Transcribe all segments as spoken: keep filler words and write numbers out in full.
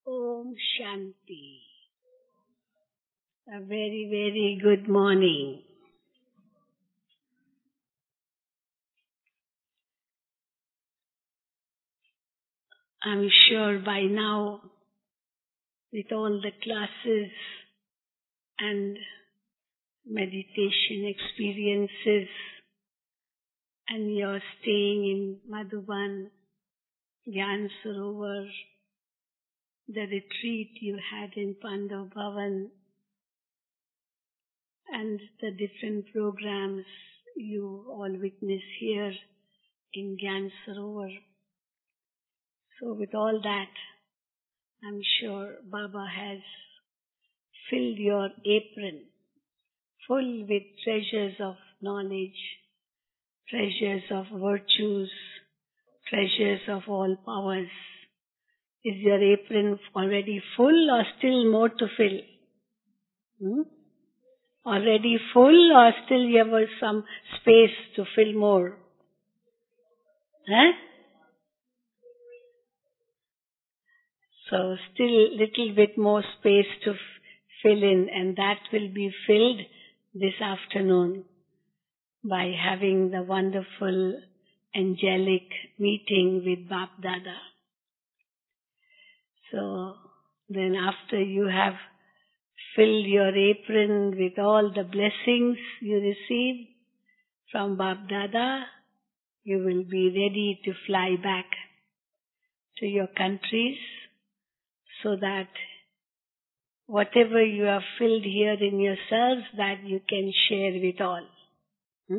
Om Shanti. A very, very good morning. I'm sure by now, with all the classes and meditation experiences, and you're staying in Madhuban, Gyan Sarovar, the retreat you had in Pandav Bhavan, and the different programs you all witness here in Gyan Sarovar. So with all that, I'm sure Baba has filled your apron full with treasures of knowledge, treasures of virtues, treasures of all powers. Is your apron already full or still more to fill? Hmm? Already full or still you have some space to fill more? Huh? So still little bit more space to f- fill in, and that will be filled this afternoon by having the wonderful angelic meeting with Bap Dada. So then after you have filled your apron with all the blessings you receive from Bap Dada, you will be ready to fly back to your countries so that whatever you have filled here in yourselves, that you can share with all. Hmm?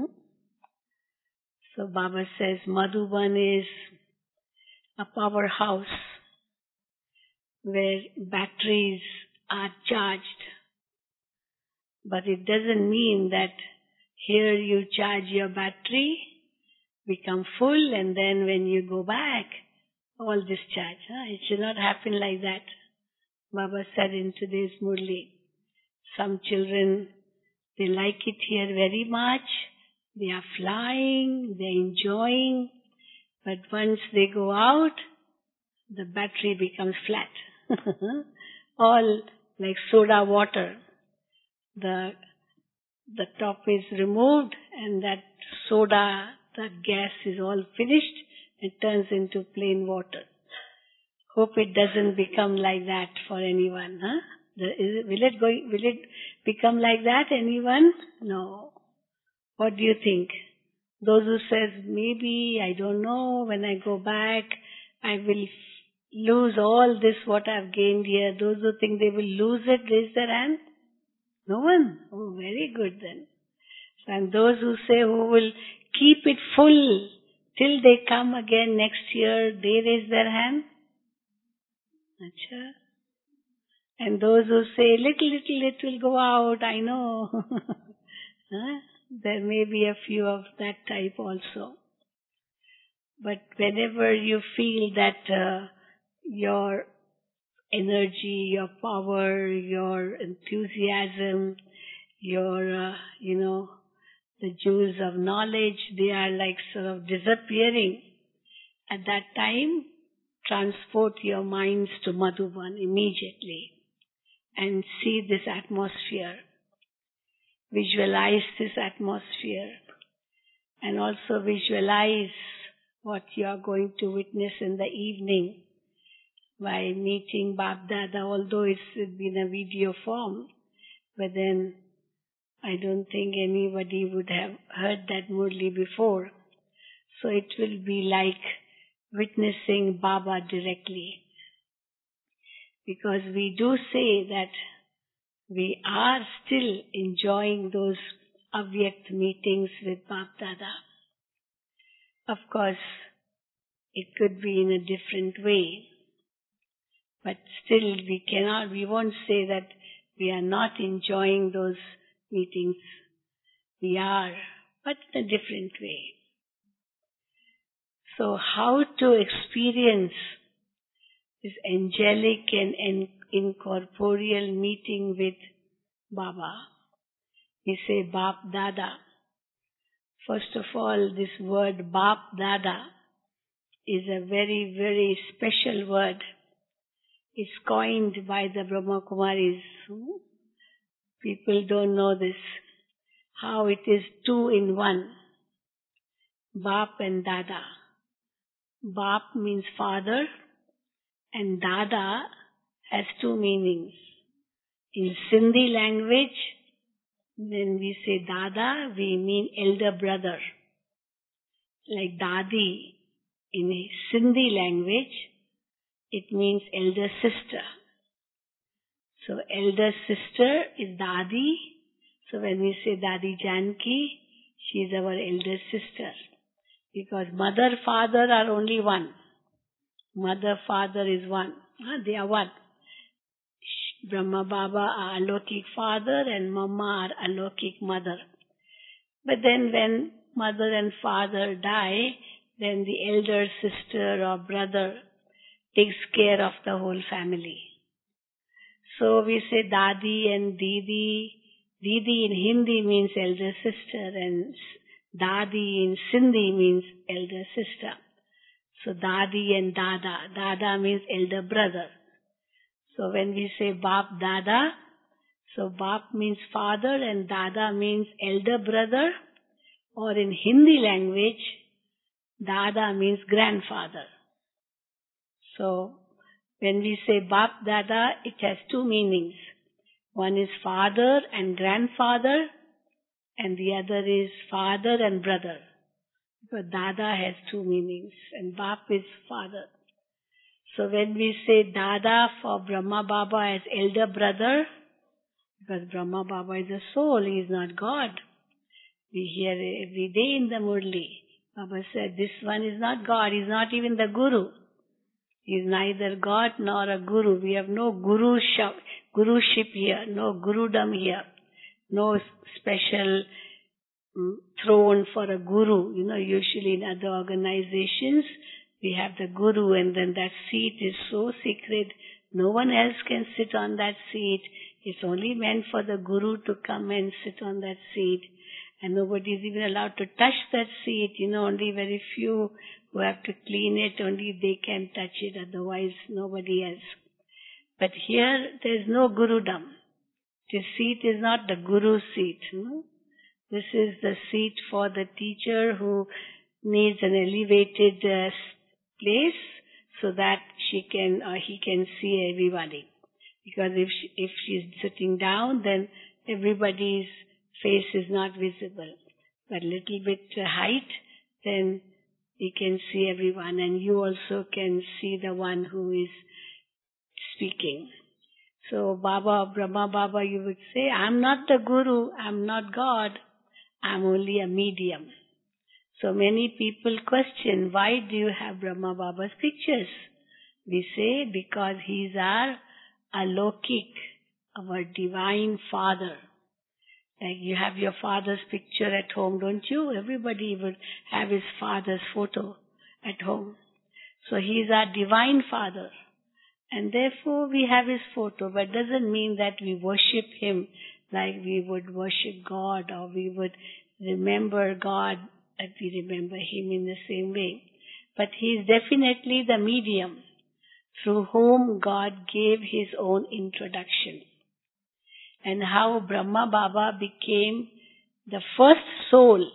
So Baba says Madhuban is a powerhouse where batteries are charged. But it doesn't mean that here you charge your battery, become full, and then when you go back, all discharge. Huh? It should not happen like that. Baba said in today's Murli, some children, they like it here very much. They are flying, they're enjoying. But once they go out, the battery becomes flat. All like soda water. The, the top is removed and that soda, that gas is all finished. It turns into plain water. Hope it doesn't become like that for anyone, huh? The, is it, will it go, will it become like that, anyone? No. What do you think? Those who says, maybe, I don't know, when I go back, I will lose all this what I've gained here. Those who think they will lose it, raise their hand. No one? Oh, very good then. And those who say who will keep it full till they come again next year, they raise their hand. Achha. And those who say, little, little, it will go out, I know. Huh? There may be a few of that type also. But whenever you feel that uh, your energy, your power, your enthusiasm, your, uh, you know, the jewels of knowledge, they are like sort of disappearing. At that time, transport your minds to Madhuban immediately and see this atmosphere. Visualize this atmosphere and also visualize what you are going to witness in the evening by meeting Bap Dada, although it's been a video form, but then I don't think anybody would have heard that Murli before. So it will be like witnessing Baba directly. Because we do say that we are still enjoying those Avyakt meetings with Bap Dada. Of course, it could be in a different way. But still we cannot, we won't say that we are not enjoying those meetings. We are, but in a different way. So how to experience this angelic and incorporeal meeting with Baba? We say Bap Dada. First of all, this word Bap Dada is a very, very special word. is coined by the Brahma Kumaris. People don't know this, how it is two in one. Bap and Dada. Bap means father and Dada has two meanings. In Sindhi language, when we say Dada, we mean elder brother. Like Dadi in Sindhi language, it means elder sister. So elder sister is Dadi. So when we say Dadi Janki, she is our elder sister. Because mother, father are only one. Mother, father is one. Huh? They are one. Brahma Baba are Alokik father and Mama are Alokik mother. But then when mother and father die, then the elder sister or brother takes care of the whole family. So we say Dadi and Didi. Didi in Hindi means elder sister and Dadi in Sindhi means elder sister. So Dadi and Dada. Dada means elder brother. So when we say Bap Dada, so Bap means father and Dada means elder brother, or in Hindi language, Dada means grandfather. So when we say Bap Dada, it has two meanings. One is father and grandfather, and the other is father and brother. Because Dada has two meanings, and Bap is father. So when we say Dada for Brahma Baba as elder brother, because Brahma Baba is a soul, he is not God. We hear every day in the Murli, Baba said, this one is not God, he is not even the Guru. He is neither God nor a Guru. We have no Guru guruship here, no Gurudom here, no special um, throne for a Guru. You know, usually in other organizations, we have the Guru and then that seat is so sacred, no one else can sit on that seat. It's only meant for the Guru to come and sit on that seat. And nobody is even allowed to touch that seat. You know, only very few who have to clean it, only they can touch it, otherwise nobody else. But here there is no Gurudom. This seat is not the Guru seat. No? This is the seat for the teacher who needs an elevated uh, place so that she can or he can see everybody. Because if she, if she's sitting down, then everybody's face is not visible. But a little bit height, then you can see everyone, and you also can see the one who is speaking. So Baba, Brahma Baba, you would say, I'm not the Guru, I'm not God, I'm only a medium. So many people question, why do you have Brahma Baba's pictures? We say, because he's our Alokik, our divine father. Like you have your father's picture at home, don't you? Everybody would have his father's photo at home. So he is our divine father. And therefore we have his photo. But it doesn't mean that we worship him like we would worship God, or we would remember God that we remember him in the same way. But he is definitely the medium through whom God gave his own introduction. And how Brahma Baba became the first soul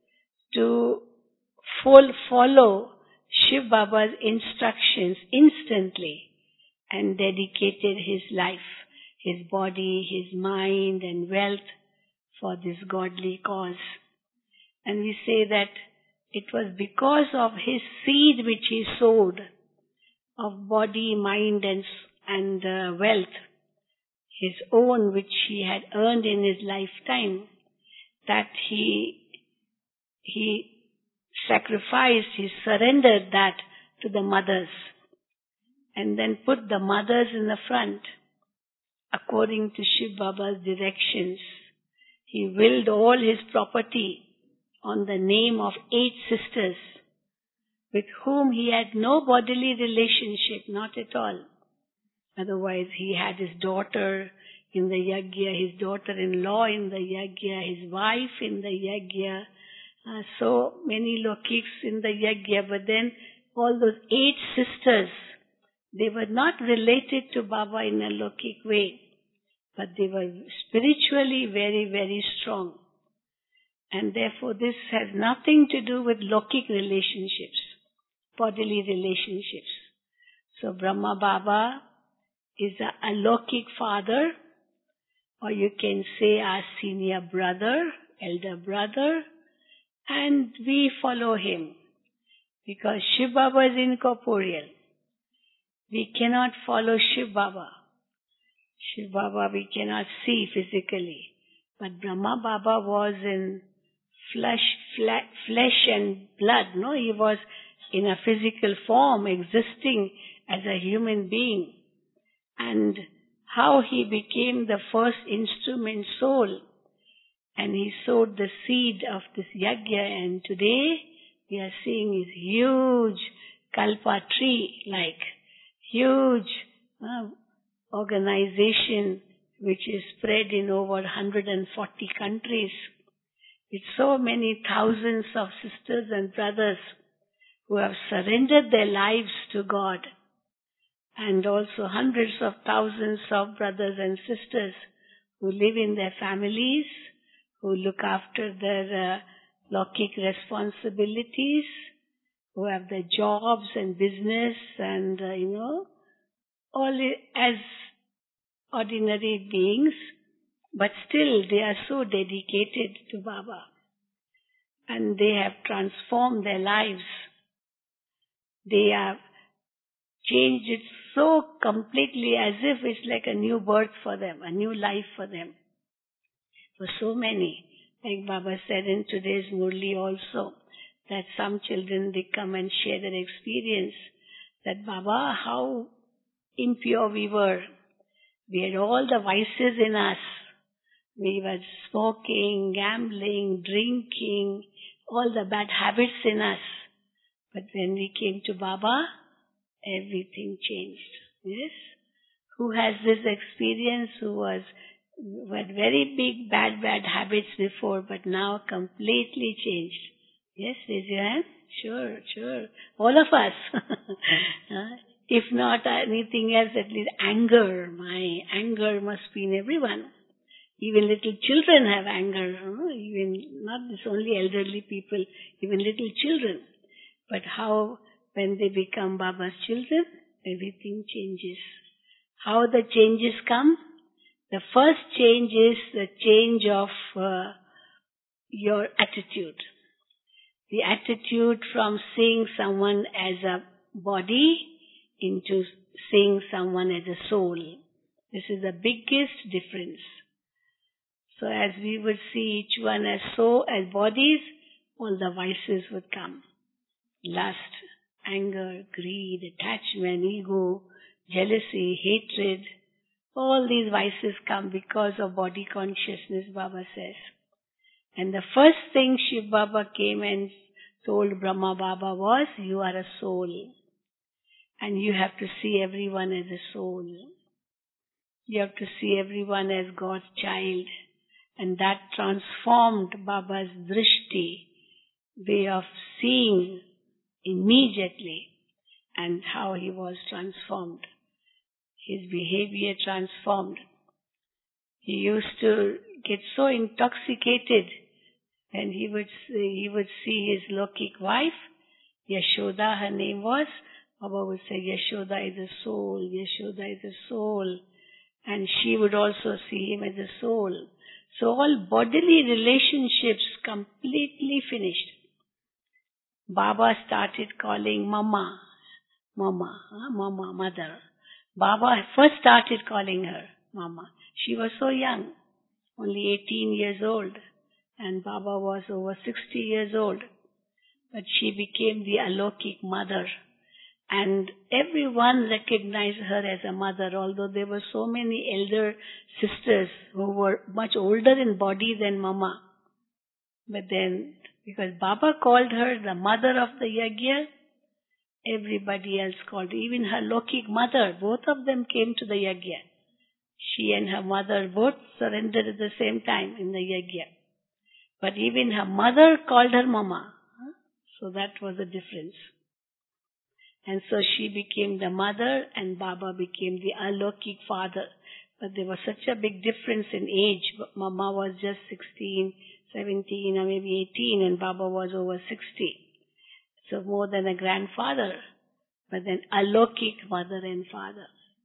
to full follow Shiv Baba's instructions instantly and dedicated his life, his body, his mind and wealth for this godly cause. And we say that it was because of his seed which he sowed of body, mind and, and uh, wealth, his own which he had earned in his lifetime, that he he sacrificed, he surrendered that to the mothers and then put the mothers in the front according to Shiv Baba's directions. He willed all his property on the name of eight sisters with whom he had no bodily relationship, not at all. Otherwise, he had his daughter in the yajna, his daughter-in-law in the yajna, his wife in the yajna, uh, so many lokiks in the yajna. But then all those eight sisters They were not related to Baba in a Lokik way, but they were spiritually very, very strong. And therefore this has nothing to do with Lokik relationships, bodily relationships. So Brahma Baba is a Alokik father, or you can say our senior brother, elder brother, and we follow him because Shiv Baba is incorporeal. We cannot follow Shiv Baba. Shiv Baba we cannot see physically, but Brahma Baba was in flesh, fla- flesh and blood. No, he was in a physical form, existing as a human being. And how he became the first instrument soul, and he sowed the seed of this yajna, and today we are seeing his huge kalpa tree, like huge uh, organization which is spread in over one hundred forty countries, with so many thousands of sisters and brothers who have surrendered their lives to God, and also hundreds of thousands of brothers and sisters who live in their families, who look after their uh, Lokik responsibilities, who have their jobs and business and, uh, you know, all as ordinary beings, but still they are so dedicated to Baba. And they have transformed their lives. They have changed it so completely as if it's like a new birth for them, a new life for them. For so many, like Baba said in today's Murli also, that some children, they come and share their experience, that Baba, how impure we were. We had all the vices in us. We were smoking, gambling, drinking, all the bad habits in us. But when we came to Baba, everything changed. Yes? Who has this experience, who was who had very big bad, bad habits before, but now completely changed? Yes, raise your hand. Sure, sure. All of us. uh, if not anything else, at least anger. My anger must be in everyone. Even little children have anger. Huh? Even not this only elderly people, even little children. But how when they become Baba's children, everything changes. How the changes come? The first change is the change of uh, your attitude. The attitude from seeing someone as a body into seeing someone as a soul. This is the biggest difference. So as we would see each one as soul, as bodies, all the vices would come. Lust, anger, greed, attachment, ego, jealousy, hatred, all these vices come because of body consciousness, Baba says. And the first thing Shiv Baba came and told Brahma Baba was, you are a soul. And you have to see everyone as a soul. You have to see everyone as God's child. And that transformed Baba's drishti, way of seeing immediately, and how he was transformed. His behavior transformed. He used to get so intoxicated when he would see, he would see his Lokik wife, Yashoda, her name was. Baba would say, Yashoda is a soul, Yashoda is a soul. And she would also see him as a soul. So all bodily relationships completely finished. Baba started calling Mama, Mama, huh? Mama, mother. Baba first started calling her Mama. She was so young, only eighteen years old, and Baba was over sixty years old. But she became the Alokik mother, and everyone recognized her as a mother, although there were so many elder sisters who were much older in body than Mama. But then, because Baba called her the mother of the yajna, everybody else called her. Even her Lokik mother, both of them came to the yajna. She and her mother both surrendered at the same time in the yajna. But even her mother called her Mama. So that was the difference. And so she became the mother and Baba became the Alokik father. But there was such a big difference in age. Mama was just sixteen, seventeen or maybe eighteen and Baba was over sixty. So more than a grandfather, but then Alokik mother and father.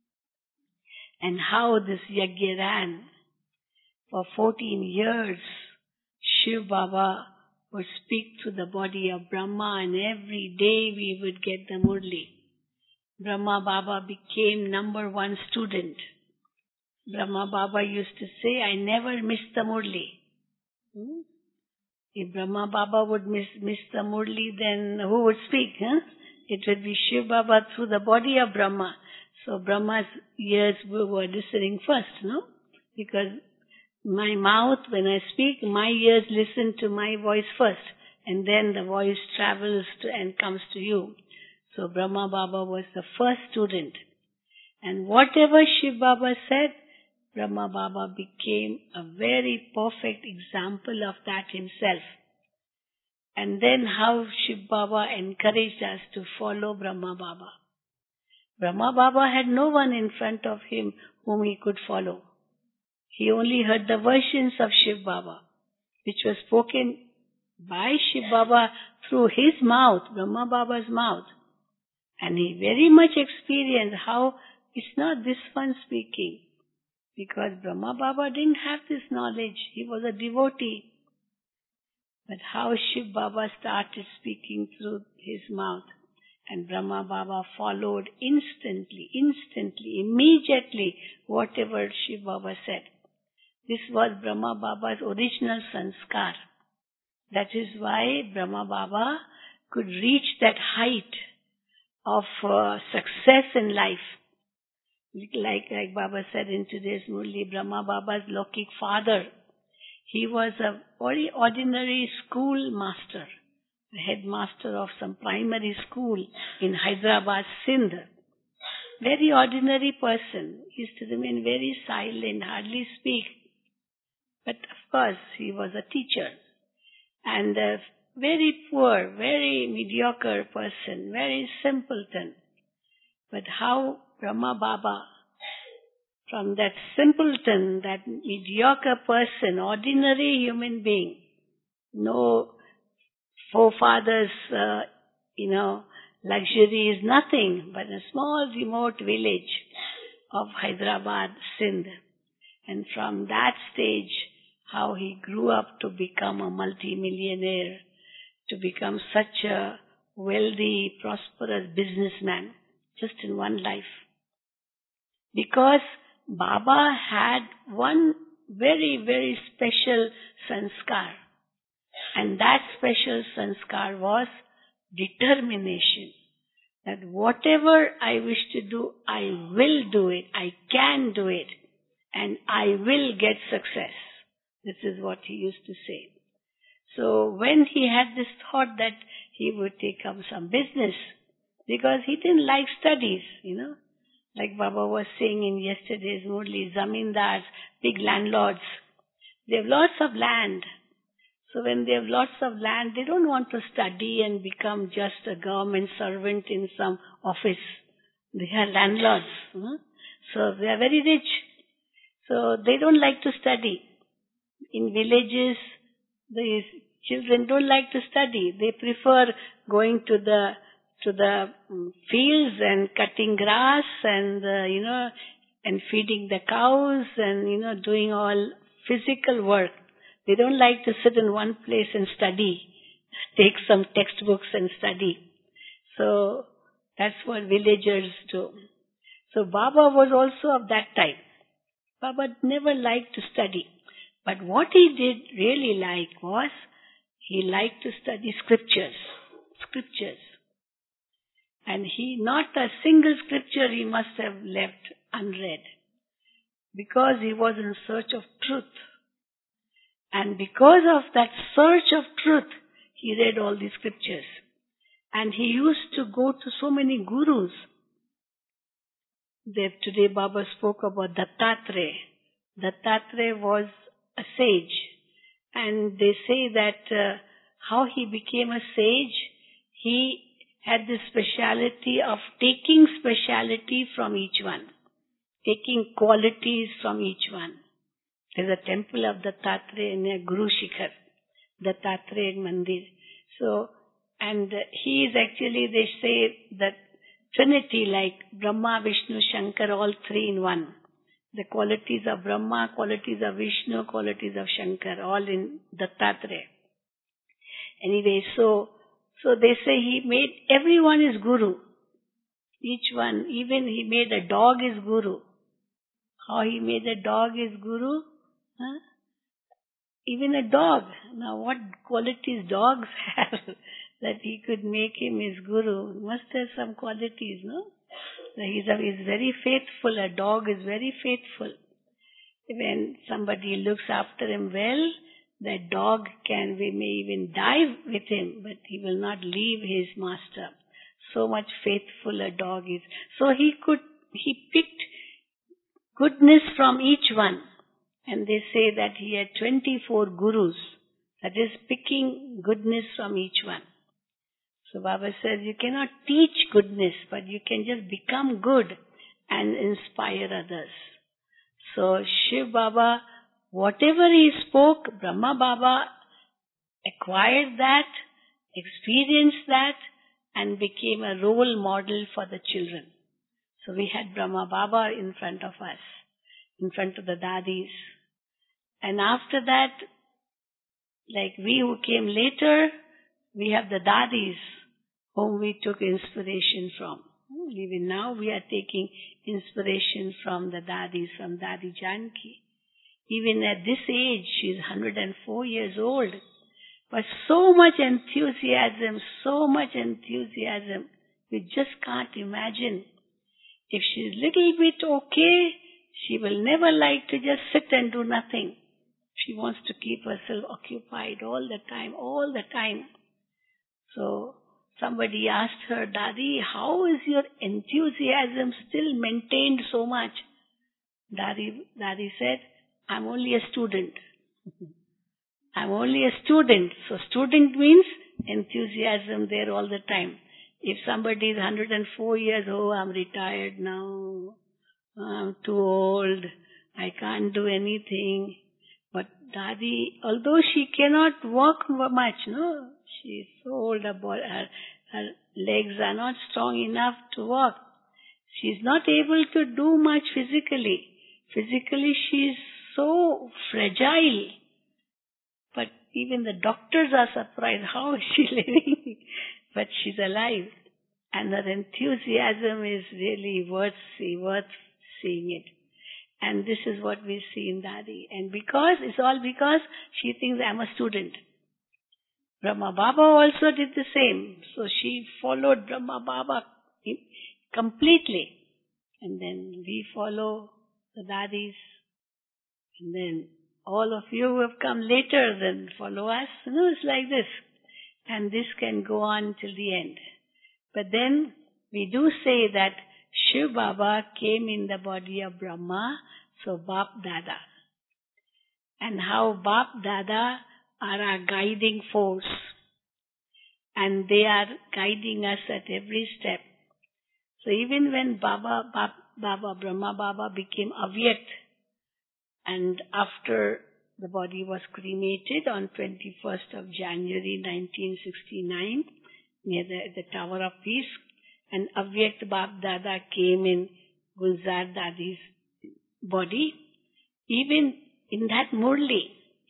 And how this yajna ran for fourteen years. Shiv Baba would speak to the body of Brahma and every day we would get the Murli. Brahma Baba became number one student. Brahma Baba used to say, I never miss the Murli. Hmm? If Brahma Baba would miss, miss the Murli, then who would speak? Huh? It would be Shiv Baba through the body of Brahma. So Brahma's ears were listening first, no? Because my mouth, when I speak, my ears listen to my voice first. And then the voice travels to, and comes to you. So Brahma Baba was the first student. And whatever Shiv Baba said, Brahma Baba became a very perfect example of that himself. And then how Shiv Baba encouraged us to follow Brahma Baba. Brahma Baba had no one in front of him whom he could follow. He only heard the versions of Shiv Baba, which was spoken by Shiv Baba through his mouth, Brahma Baba's mouth. And he very much experienced how it's not this one speaking. Because Brahma Baba didn't have this knowledge. He was a devotee. But how Shiv Baba started speaking through his mouth. And Brahma Baba followed instantly, instantly, immediately whatever Shiv Baba said. This was Brahma Baba's original sanskar. That is why Brahma Baba could reach that height of uh, success in life. Like, like Baba said in today's Murli, Brahma Baba's Lokik father. He was a very ordinary school master, the headmaster of some primary school in Hyderabad, Sindh. Very ordinary person. He used to remain very silent, hardly speak. But of course, he was a teacher. And a very poor, very mediocre person, very simpleton. But how Brahma Baba, from that simpleton, that mediocre person, ordinary human being, no forefathers, uh, you know, luxury is nothing but a small remote village of Hyderabad, Sindh. And from that stage, how he grew up to become a multi-millionaire, to become such a wealthy, prosperous businessman, just in one life. Because Baba had one very, very special sanskar. And that special sanskar was determination. That whatever I wish to do, I will do it. I can do it. And I will get success. This is what he used to say. So when he had this thought that he would take up some business, because he didn't like studies, you know. Like Baba was saying in yesterday's Murli, zamindars, big landlords, they have lots of land. So when they have lots of land, they don't want to study and become just a government servant in some office. They are landlords. Huh? So they are very rich. So they don't like to study. In villages, the children don't like to study. They prefer going to the to the fields and cutting grass and, uh, you know, and feeding the cows and, you know, doing all physical work. They don't like to sit in one place and study, take some textbooks and study. So that's what villagers do. So Baba was also of that type. Baba never liked to study. But what he did really like was, he liked to study scriptures. Scriptures. And he, not a single scripture he must have left unread. Because he was in search of truth. And because of that search of truth, he read all the scriptures. And he used to go to so many gurus. They, today Baba spoke about Dattatreya. Dattatreya was a sage. And they say that uh, how he became a sage, he had this speciality of taking speciality from each one, taking qualities from each one. There's a temple of Dattatreya near Guru Shikhar, Dattatreya Mandir. So, and he is actually, they say that Trinity, like Brahma, Vishnu, Shankar, all three in one. The qualities of Brahma, qualities of Vishnu, qualities of Shankar, all in Dattatreya. Anyway, so, so they say he made, everyone is Guru. Each one, even he made a dog is Guru. How he made a dog is Guru? Huh? Even a dog. Now what qualities dogs have that he could make him his Guru? Must have some qualities, no? He's, a, he's very faithful. A dog is very faithful. When somebody looks after him well, that dog can, we may even die with him, but he will not leave his master. So much faithful a dog is. So he could, he picked goodness from each one. And they say that he had twenty-four gurus. That is picking goodness from each one. So Baba says you cannot teach goodness, but you can just become good and inspire others. So Shiv Baba, whatever he spoke, Brahma Baba acquired that, experienced that, and became a role model for the children. So we had Brahma Baba in front of us, in front of the Dadis. And after that, like we who came later, we have the Dadis whom we took inspiration from. Even now we are taking inspiration from the Dadis, from Dadi Janki. Even at this age, she's one hundred four years old. But so much enthusiasm, so much enthusiasm. You just can't imagine. If she's little bit okay, she will never like to just sit and do nothing. She wants to keep herself occupied all the time, all the time. So, somebody asked her, Dadi, how is your enthusiasm still maintained so much? Dadi, Dadi said, I'm only a student. I'm only a student. So student means enthusiasm there all the time. If somebody is one hundred four years old, I'm retired now, I'm too old, I can't do anything. But Dadi, although she cannot walk much, no, she's so old, her, her, her legs are not strong enough to walk. She's not able to do much physically. Physically she's so fragile. But even the doctors are surprised, how is she living? But she's alive. And her enthusiasm is really worth see, worth seeing it. And this is what we see in Dadi. And because, it's all because she thinks I'm a student. Brahma Baba also did the same. So she followed Brahma Baba completely. And then we follow the Dadis. And then all of you who have come later then follow us. You know, it's like this. And this can go on till the end. But then we do say that Shiv Baba came in the body of Brahma, so Bap Dada. And how Bap Dada are our guiding force. And they are guiding us at every step. So even when Baba, Bap, Baba, Brahma Baba became Avyakt, and after the body was cremated on twenty-first of January nineteen sixty-nine, near the, the Tower of Peace, and Avyakt Bap Dada came in Gulzar Dadi's body. Even in that Murli,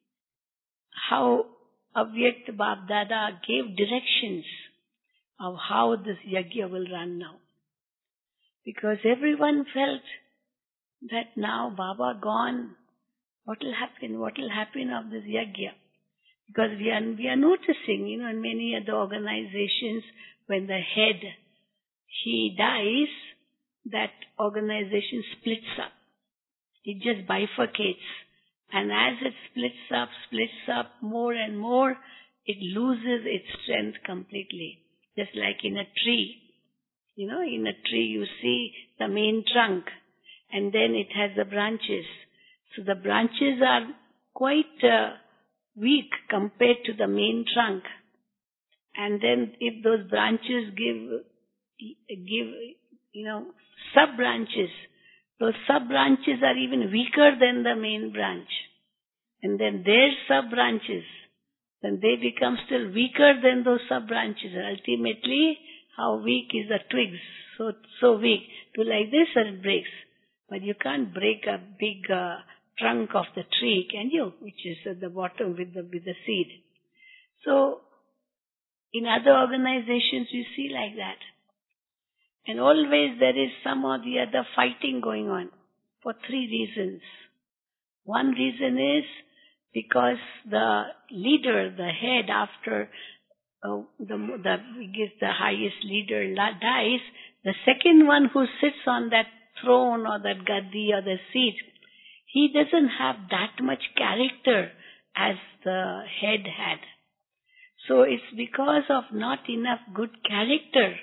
how Avyakt Bap Dada gave directions of how this yajna will run now. Because everyone felt that now Baba gone, what will happen? What will happen of this yajna? Because we are, we are noticing, you know, in many other organizations, when the head, he dies, that organization splits up. It just bifurcates. And as it splits up, splits up more and more, it loses its strength completely. Just like in a tree. You know, in a tree you see the main trunk, and then it has the branches. So the branches are quite uh, weak compared to the main trunk. And then if those branches give, give, you know, sub-branches, those sub-branches are even weaker than the main branch. And then their sub-branches, then they become still weaker than those sub-branches. And ultimately, how weak is the twigs? So, so weak. To like this and it breaks. But you can't break a big uh, trunk of the tree, can you? Which is at the bottom with the, with the seed. So, in other organizations you see like that. And always there is some or the other fighting going on for three reasons. One reason is because the leader, the head, after uh, the, the biggest, the highest leader dies, the second one who sits on that throne or that gaddi or the seat, he doesn't have that much character as the head had. So it's because of not enough good character,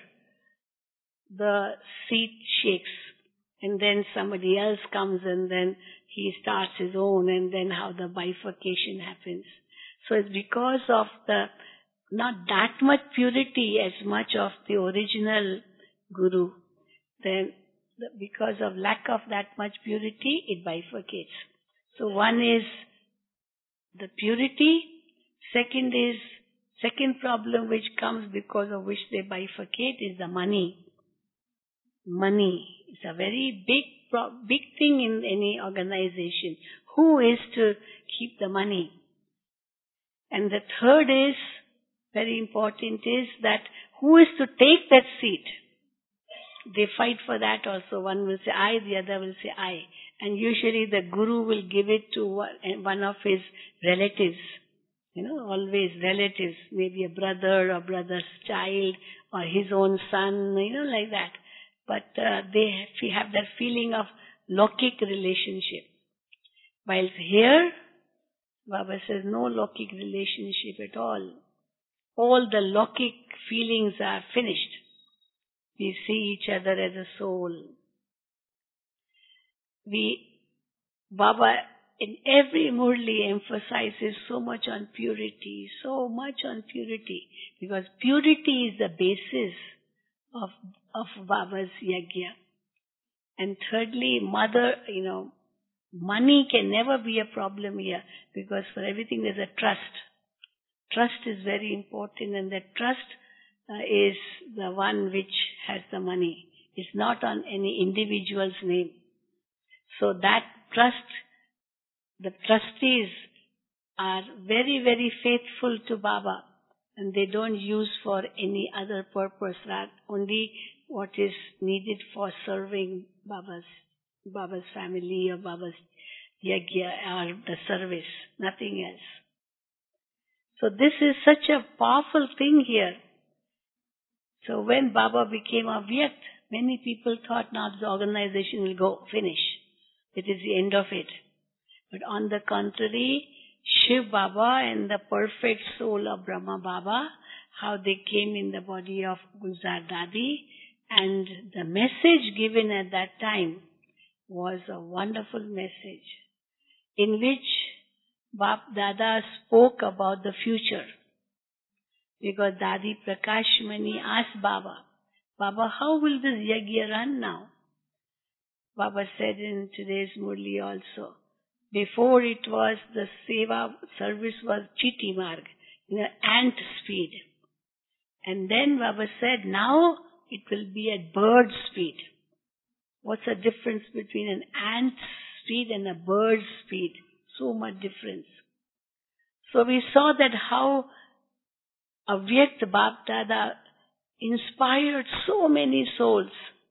the seat shakes. And then somebody else comes and then he starts his own, and then how the bifurcation happens. So it's because of the not that much purity as much of the original guru. Then the, because of lack of that much purity, it bifurcates. So one is the purity. Second is, second problem which comes because of which they bifurcate is the money. Money is a very big, pro- big thing in any organization. Who is to keep the money? And the third is, very important, is that who is to take that seat? They fight for that also. One will say I, the other will say I. And usually the guru will give it to one of his relatives. You know, always relatives, maybe a brother or brother's child or his own son, you know, like that. But uh, they have that feeling of Lokik relationship. While here, Baba says no Lokik relationship at all. All the Lokik feelings are finished. We see each other as a soul. We, Baba in every Murli emphasizes so much on purity, so much on purity. Because purity is the basis of, of Baba's yajna. And thirdly, mother, you know, money can never be a problem here, because for everything there's a trust. Trust is very important, and that trust uh, is the one which has the money. It's not on any individual's name. So that trust, the trustees are very, very faithful to Baba, and they don't use for any other purpose, right? Only what is needed for serving Baba's, Baba's family or Baba's yajna or the service, nothing else. So this is such a powerful thing here. So when Baba became Avyakt, many people thought now the organization will go, finish. It is the end of it. But on the contrary, Shiv Baba and the perfect soul of Brahma Baba, how they came in the body of Gulzar Dadi, and the message given at that time was a wonderful message in which Bap Dada spoke about the future. Because Dadi Prakashmani asked Baba, Baba, how will this yajna run now? Baba said in today's Murli also, before it was the seva service was Chiti Marg, you know, ant speed. And then Baba said, now it will be at bird speed. What's the difference between an ant speed and a bird speed? So much difference. So we saw that how Avyakt Bap Dada inspired so many souls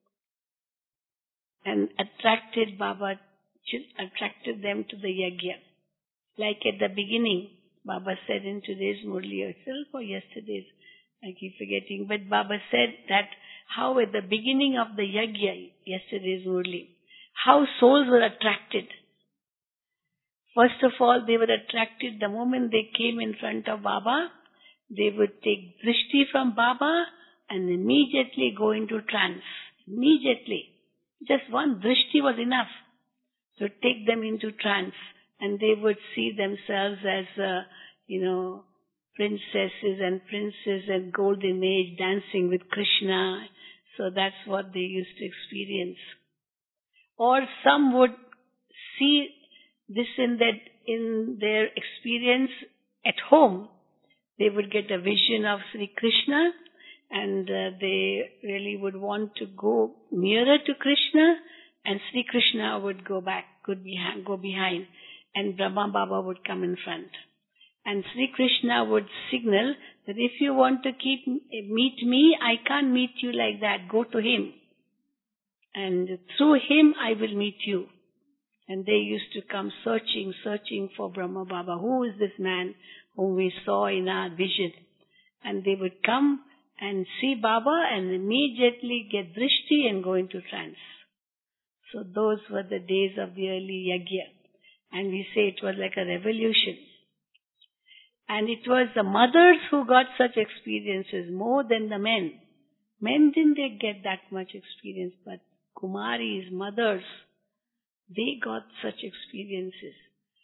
and attracted Baba, attracted them to the yajna. Like at the beginning, Baba said in today's Murli itself or yesterday's, I keep forgetting, but Baba said that how at the beginning of the yajna, yesterday's Murli, how souls were attracted. First of all, they were attracted the moment they came in front of Baba. They would take drishti from Baba and immediately go into trance. Immediately. Just one drishti was enough to take them into trance, and they would see themselves as, uh, you know, princesses and princes and golden age dancing with Krishna. So that's what they used to experience. Or some would see this in that in their experience at home. They would get a vision of Sri Krishna, and uh, they really would want to go nearer to Krishna, and Sri Krishna would go back, could behind, go behind, and Brahma Baba would come in front. And Sri Krishna would signal that if you want to keep meet me, I can't meet you like that. Go to him. And through him, I will meet you. And they used to come searching, searching for Brahma Baba. Who is this man whom we saw in our vision? And they would come and see Baba and immediately get drishti and go into trance. So those were the days of the early yagya. And we say it was like a revolution. And it was the mothers who got such experiences more than the men. Men didn't they get that much experience, but Kumaris, mothers, they got such experiences.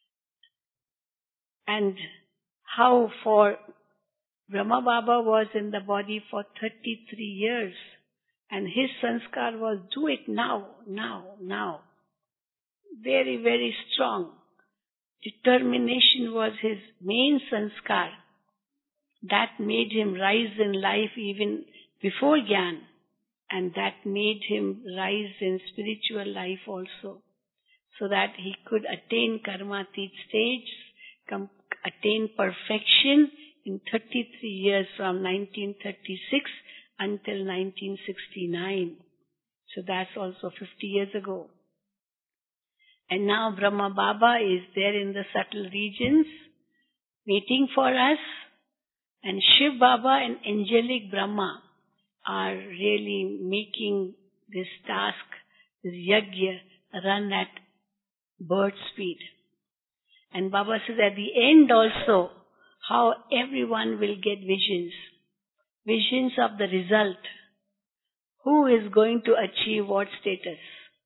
And how for Brahma Baba was in the body for thirty-three years, and his sanskar was do it now, now, now. Very, very strong. Determination was his main sanskar. That made him rise in life even before Gyan. And that made him rise in spiritual life also. So that he could attain karmatit stage, com- attain perfection in thirty-three years from nineteen thirty-six until nineteen sixty-nine. So that's also fifty years ago. And now Brahma Baba is there in the subtle regions, waiting for us. And Shiv Baba and angelic Brahma are really making this task, this yagya, run at bird speed. And Baba says at the end also, how everyone will get visions. Visions of the result. Who is going to achieve what status?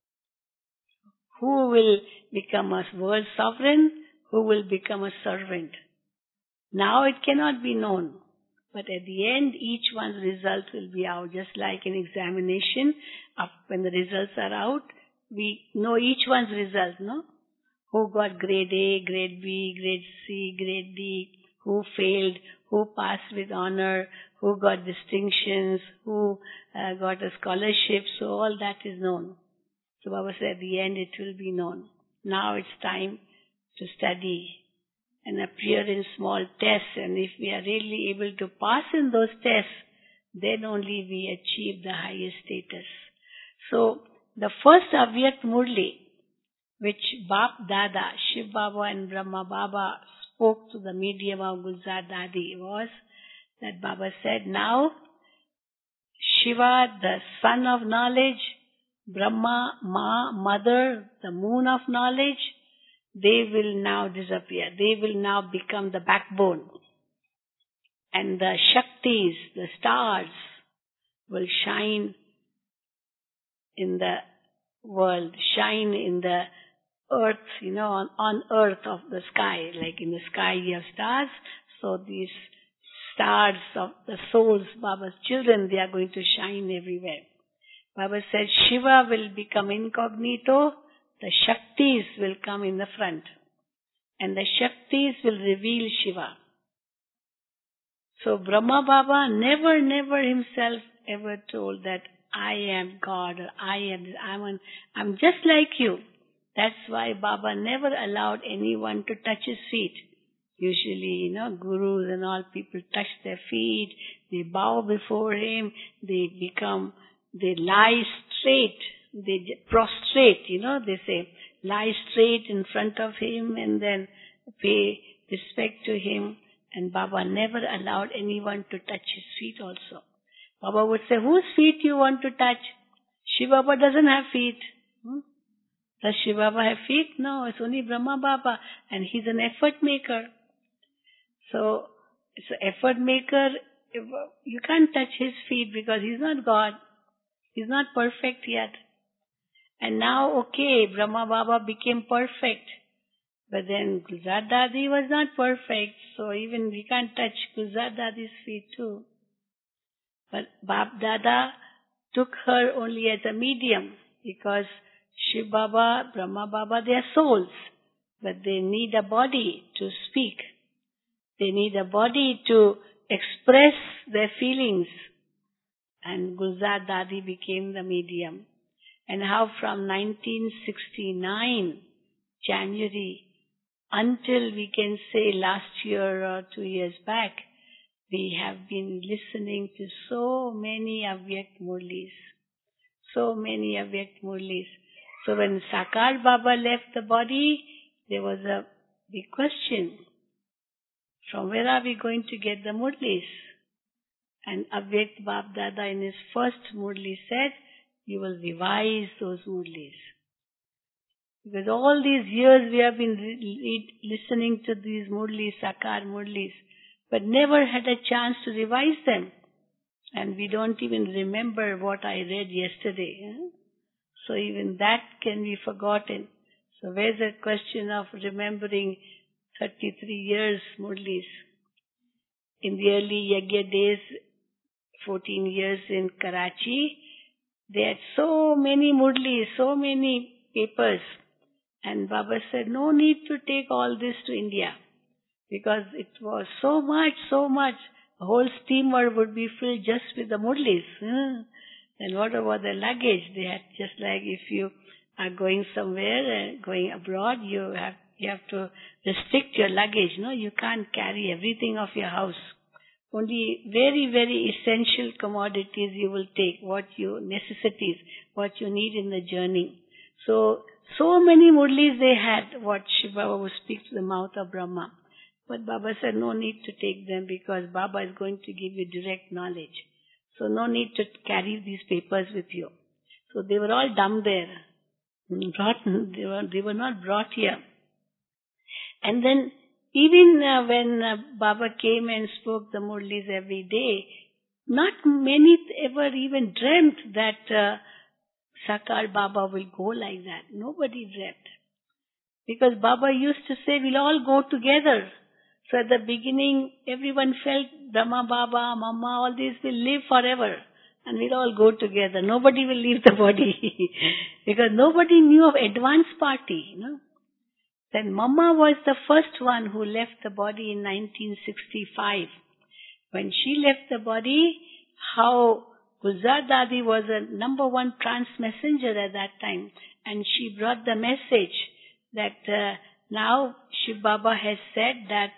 Who will become a world sovereign? Who will become a servant? Now it cannot be known. But at the end, each one's result will be out. Just like an examination, when the results are out, we know each one's result, no? Who got grade A, grade B, grade C, grade D, who failed, who passed with honor, who got distinctions, who uh, got a scholarship, so all that is known. So Baba said at the end it will be known. Now it's time to study and appear in small tests, and if we are really able to pass in those tests, then only we achieve the highest status. So the first Avyak Murli, which Bap Dada, Shiv Baba and Brahma Baba spoke to the medium of Gulzar Dadi was that Baba said, now Shiva, the sun of knowledge, Brahma, Ma, mother, the moon of knowledge, they will now disappear. They will now become the backbone. And the Shaktis, the stars, will shine in the world, shine in the earth, you know, on, on earth of the sky. Like in the sky you have stars, so these stars of the souls, Baba's children, they are going to shine everywhere. Baba said Shiva will become incognito, the Shaktis will come in the front. And the Shaktis will reveal Shiva. So Brahma Baba never, never himself ever told that I am God or I am, I'm, an, I'm just like you. That's why Baba never allowed anyone to touch his feet. Usually, you know, gurus and all people touch their feet, they bow before him, they become, they lie straight, they prostrate, you know, they say, lie straight in front of him and then pay respect to him. And Baba never allowed anyone to touch his feet also. Baba would say, whose feet you want to touch? Shiv Baba doesn't have feet. Hmm? Does Shiv Baba have feet? No, it's only Brahma Baba, and he's an effort maker. So, it's an effort maker. You can't touch his feet because he's not God. He's not perfect yet. And now, okay, Brahma Baba became perfect. But then Gujarat Dadi was not perfect, so even we can't touch Gujarat Dadi's feet too. But Bap Dada took her only as a medium, because Shiv Baba, Brahma Baba, they are souls, but they need a body to speak. They need a body to express their feelings. And Gujarat Dadi became the medium. And how from nineteen sixty-nine, January, until we can say last year or two years back, we have been listening to so many Avyakt Murlis. So many Avyakt Murlis. So when Sakar Baba left the body, there was a big question. From where are we going to get the Murlis? And Avyakt Bap Dada in his first Murli said, you will revise those Murlis. Because all these years we have been re- re- listening to these Murlis, Sakar Murlis, but never had a chance to revise them. And we don't even remember what I read yesterday. Huh? So even that can be forgotten. So where's the question of remembering thirty-three years Murlis? In the early Yagya days, fourteen years in Karachi, they had so many Murlis, so many papers. And Baba said, no need to take all this to India. Because it was so much, so much. The whole steamer would be filled just with the Murlis. Hmm. And what about the luggage? They had just like if you are going somewhere, uh, going abroad, you have you have to restrict your luggage. No, you can't carry everything of your house. Only very, very essential commodities you will take, what you, necessities, what you need in the journey. So, so many Murlis they had, what Shiv Baba would speak to the mouth of Brahma. But Baba said, no need to take them because Baba is going to give you direct knowledge. So no need to carry these papers with you. So they were all dumb there. Brought, they, were, they were not brought here. And then even uh, when uh, Baba came and spoke the Murlis every day, not many ever even dreamt that uh, Sakar Baba will go like that. Nobody dreamt. Because Baba used to say, we'll all go together. So at the beginning, everyone felt Brahma Baba, Mama, all these will live forever. And we'll all go together. Nobody will leave the body. Because nobody knew of advanced party, you know. Then Mama was the first one who left the body in nineteen sixty-five. When she left the body, how Gujarat Dadi was a number one trance messenger at that time. And she brought the message that uh, now Shiv Baba has said that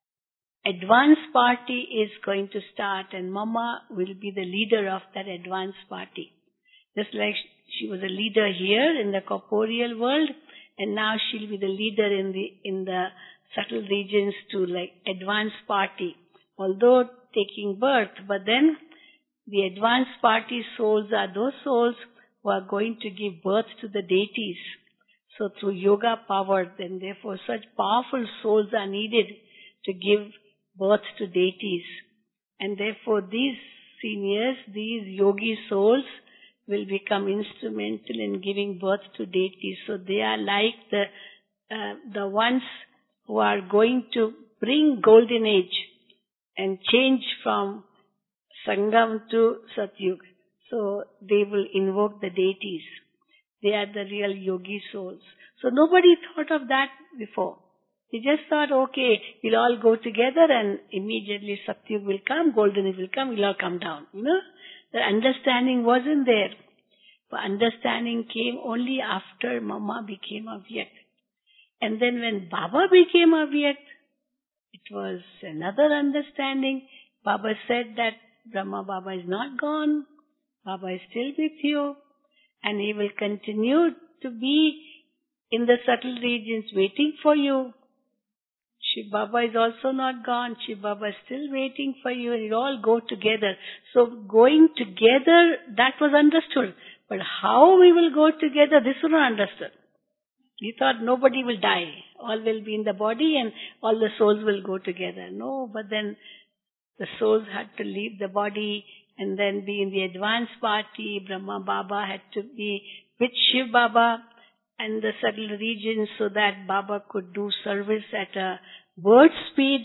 advanced party is going to start and Mama will be the leader of that advanced party. Just like she was a leader here in the corporeal world, and now she'll be the leader in the in the subtle regions to like advanced party. Although taking birth, but then the advanced party souls are those souls who are going to give birth to the deities. So through yoga power, then therefore such powerful souls are needed to give birth to deities. And therefore these seniors, these yogi souls will become instrumental in giving birth to deities. So they are like the uh, the ones who are going to bring golden age and change from Sangam to Satyug. So they will invoke the deities. They are the real yogi souls. So nobody thought of that before. They just thought, okay, we'll all go together and immediately Satyug will come, golden age will come, we'll all come down. You know, the understanding wasn't there. But understanding came only after Mama became Avyakt. And then when Baba became Avyakt, it was another understanding. Baba said that Brahma Baba is not gone. Baba is still with you. And he will continue to be in the subtle regions waiting for you. Shiv Baba is also not gone. Shiv Baba is still waiting for you. And you all go together. So going together, that was understood. But how we will go together, this was not understood. We thought nobody will die. All will be in the body and all the souls will go together. No, but then the souls had to leave the body and then be in the advanced party. Brahma Baba had to be with Shiv Baba. and the subtle regions so that Baba could do service at a bird speed.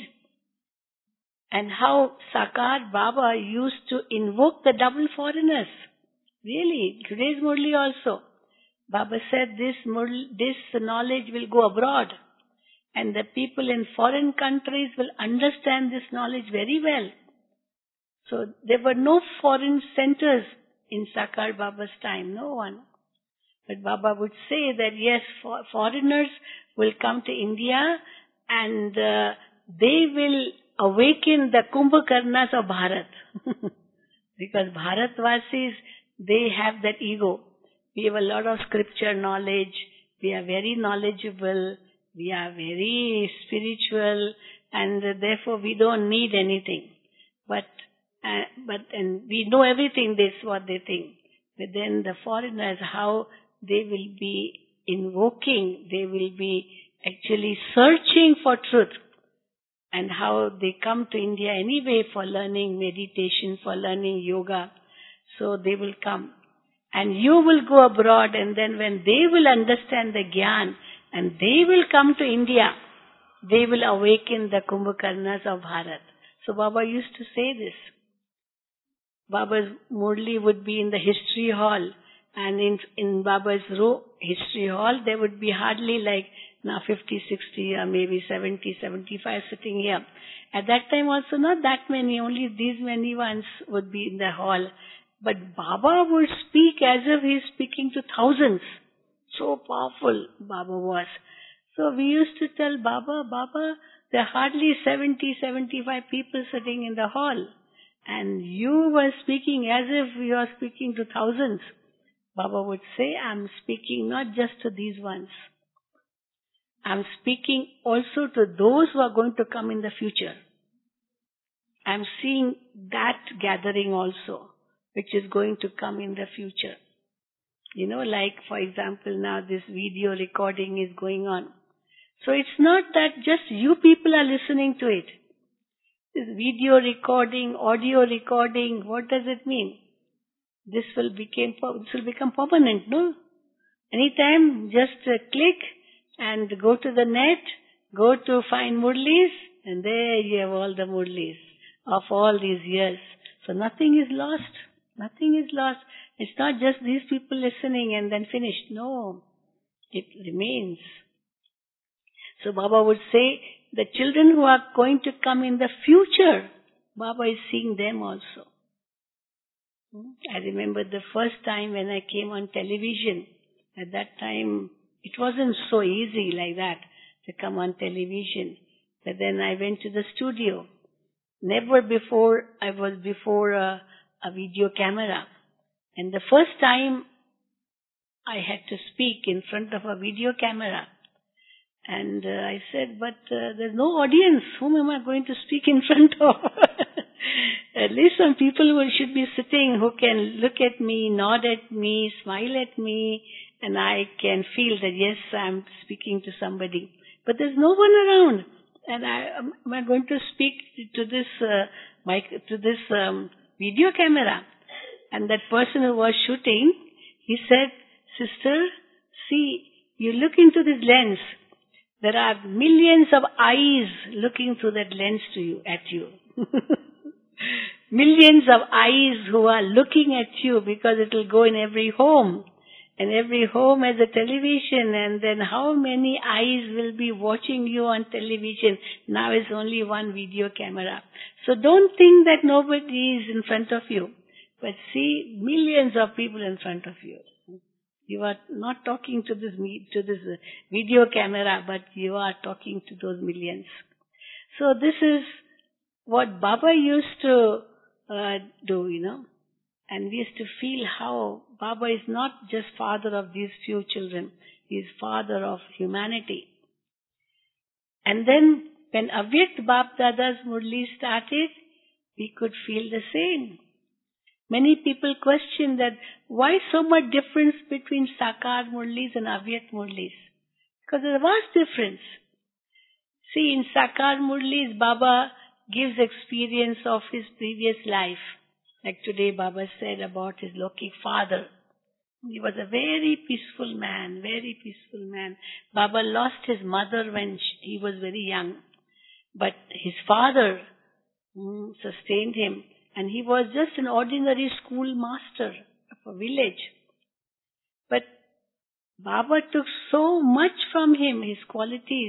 And how Sakar Baba used to invoke the double foreigners. Really, today's Murli also. Baba said this, Murli, this knowledge will go abroad. And the people in foreign countries will understand this knowledge very well. So there were no foreign centers in Sakar Baba's time, no one. But Baba would say that yes, for foreigners will come to India and uh, they will awaken the Kumbhakarnas of Bharat. Because Bharatvasis, they have that ego. We have a lot of scripture knowledge. We are very knowledgeable. We are very spiritual. And uh, therefore we don't need anything. But, uh, but, and we know everything, that's what they think. But then the foreigners, how they will be invoking, they will be actually searching for truth. And how they come to India anyway for learning meditation, for learning yoga. So they will come. And you will go abroad, and then when they will understand the Gyan, and they will come to India, they will awaken the Kumbhakarnas of Bharat. So Baba used to say this. Baba's Murli would be in the history hall, and in, in Baba's row, history hall, there would be hardly like now fifty, sixty, or maybe seventy, seventy-five sitting here. At that time also not that many, only these many ones would be in the hall. But Baba would speak as if he is speaking to thousands. So powerful Baba was. So we used to tell Baba, Baba, there are hardly seventy, seventy-five people sitting in the hall. And you were speaking as if you are speaking to thousands. Baba would say, I'm speaking not just to these ones. I'm speaking also to those who are going to come in the future. I'm seeing that gathering also, which is going to come in the future. You know, like for example, now this video recording is going on. So it's not that just you people are listening to it. This video recording, audio recording, what does it mean? This will become, this will become permanent, no? Anytime, just uh, click and go to the net, go to find Murlis, and there you have all the Murlis of all these years. So nothing is lost. Nothing is lost. It's not just these people listening and then finished. No, it remains. So Baba would say, the children who are going to come in the future, Baba is seeing them also. I remember the first time when I came on television. At that time, it wasn't so easy like that to come on television. But then I went to the studio. Never before I was before a, a video camera. And the first time I had to speak in front of a video camera. And uh, I said, but uh, there's no audience. Whom am I going to speak in front of? At least some people who should be sitting who can look at me, nod at me, smile at me, and I can feel that yes, I'm speaking to somebody. But there's no one around. And I, am I going to speak to this uh, mic, to this um, video camera? And that person who was shooting, he said, sister, see, you look into this lens. There are millions of eyes looking through that lens to you, at you. Millions of eyes who are looking at you because it will go in every home. And every home has a television, and then how many eyes will be watching you on television? Now it's only one video camera. So don't think that nobody is in front of you. But see millions of people in front of you. You are not talking to this to this video camera, but you are talking to those millions. So this is what Baba used to uh, do, you know. And we used to feel how Baba is not just father of these few children. He is father of humanity. And then when Avyakt Bap Dada's Murli started, we could feel the same. Many people question that why so much difference between Sakar Murlis and Avyakt Murlis? Because there's a vast difference. See, in Sakar Murlis, Baba gives experience of his previous life. Like today Baba said about his Lokik father. He was a very peaceful man, very peaceful man. Baba lost his mother when sh- he was very young. But his father mm, sustained him. And he was just an ordinary schoolmaster of a village. But Baba took so much from him, his qualities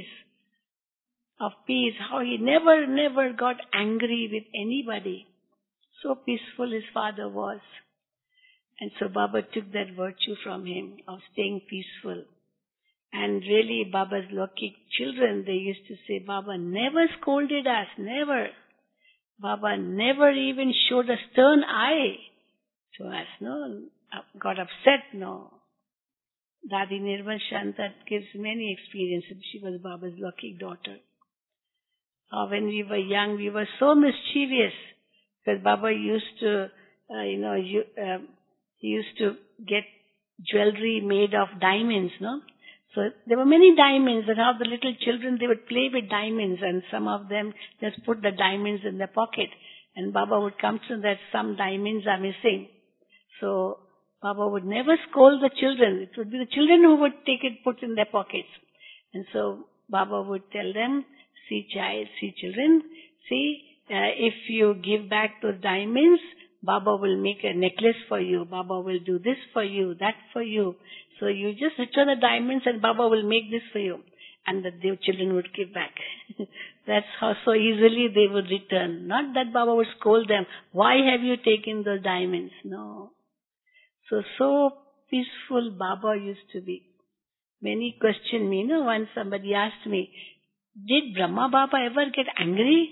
of peace, how he never, never got angry with anybody. So peaceful his father was. And so Baba took that virtue from him of staying peaceful. And really Baba's lucky children, they used to say, Baba never scolded us, never. Baba never even showed a stern eye to us, no. Got upset, no. Dadi Nirmal Shanta gives many experiences. She was Baba's lucky daughter. Uh, when we were young, we were so mischievous because Baba used to, uh, you know, you, uh, he used to get jewelry made of diamonds, no? So there were many diamonds, and how the little children, they would play with diamonds, and some of them just put the diamonds in their pocket. And Baba would come to that some diamonds are missing. So Baba would never scold the children. It would be the children who would take it, put in their pockets. And so Baba would tell them, see child, see children, see, uh, if you give back those diamonds, Baba will make a necklace for you. Baba will do this for you, that for you. So you just return the diamonds and Baba will make this for you. And the the children would give back. That's how so easily they would return. Not that Baba would scold them. Why have you taken those diamonds? No. So, so peaceful Baba used to be. Many question me, you know, once somebody asked me, did Brahma Baba ever get angry?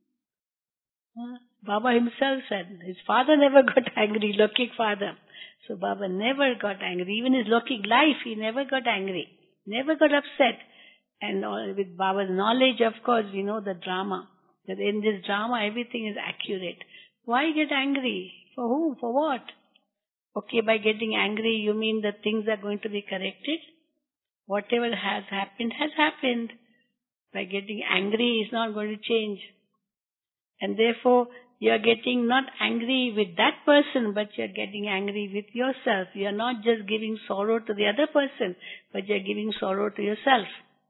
Huh? Baba himself said, his father never got angry, Lokik father. So Baba never got angry. Even his Lokik life, he never got angry. Never got upset. And all, with Baba's knowledge, of course, we know the drama. That in this drama, everything is accurate. Why get angry? For who? For what? Okay, by getting angry, you mean that things are going to be corrected? Whatever has happened, has happened. By getting angry, it's not going to change. And therefore, you are getting not angry with that person, but you are getting angry with yourself. You are not just giving sorrow to the other person, but you are giving sorrow to yourself.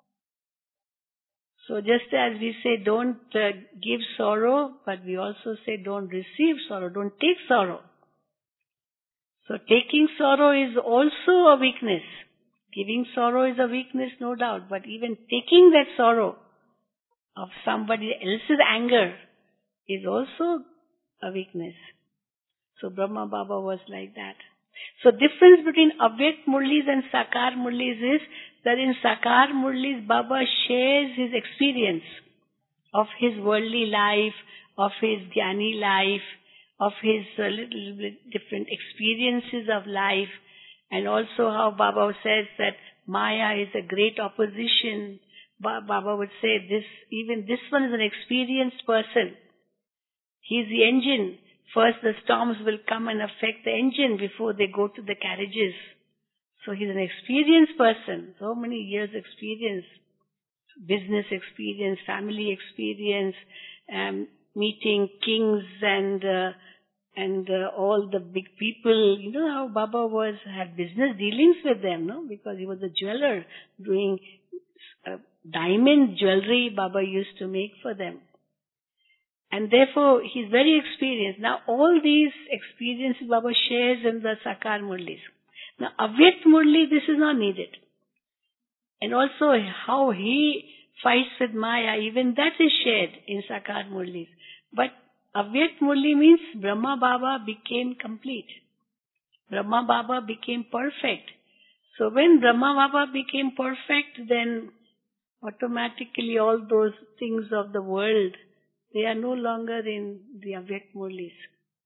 So just as we say don't uh, give sorrow, but we also say don't receive sorrow, don't take sorrow. So taking sorrow is also a weakness. Giving sorrow is a weakness, no doubt, but even taking that sorrow of somebody else's anger is also a weakness. So Brahma Baba was like that. So difference between Avyakt Murlis and Sakar Murlis is that in Sakar Murlis, Baba shares his experience of his worldly life, of his Jnani life, of his uh, little bit different experiences of life, and also how Baba says that Maya is a great opposition. Ba- Baba would say this, even this one is an experienced person. He is the engine. First the storms will come and affect the engine before they go to the carriages. So he's an experienced person. So many years experience. Business experience, family experience, um, meeting kings and uh, and uh, all the big people. You know how Baba was had business dealings with them, no? Because he was a jeweler doing uh, diamond jewelry. Baba used to make for them. And therefore, he's very experienced. Now, all these experiences Baba shares in the Sakar Murlis. Now, Avyakt Murli, this is not needed. And also, how he fights with Maya, even that is shared in Sakar Murlis. But Avyakt Murli means Brahma Baba became complete. Brahma Baba became perfect. So when Brahma Baba became perfect, then automatically all those things of the world, they are no longer in the Avyakt Murlis.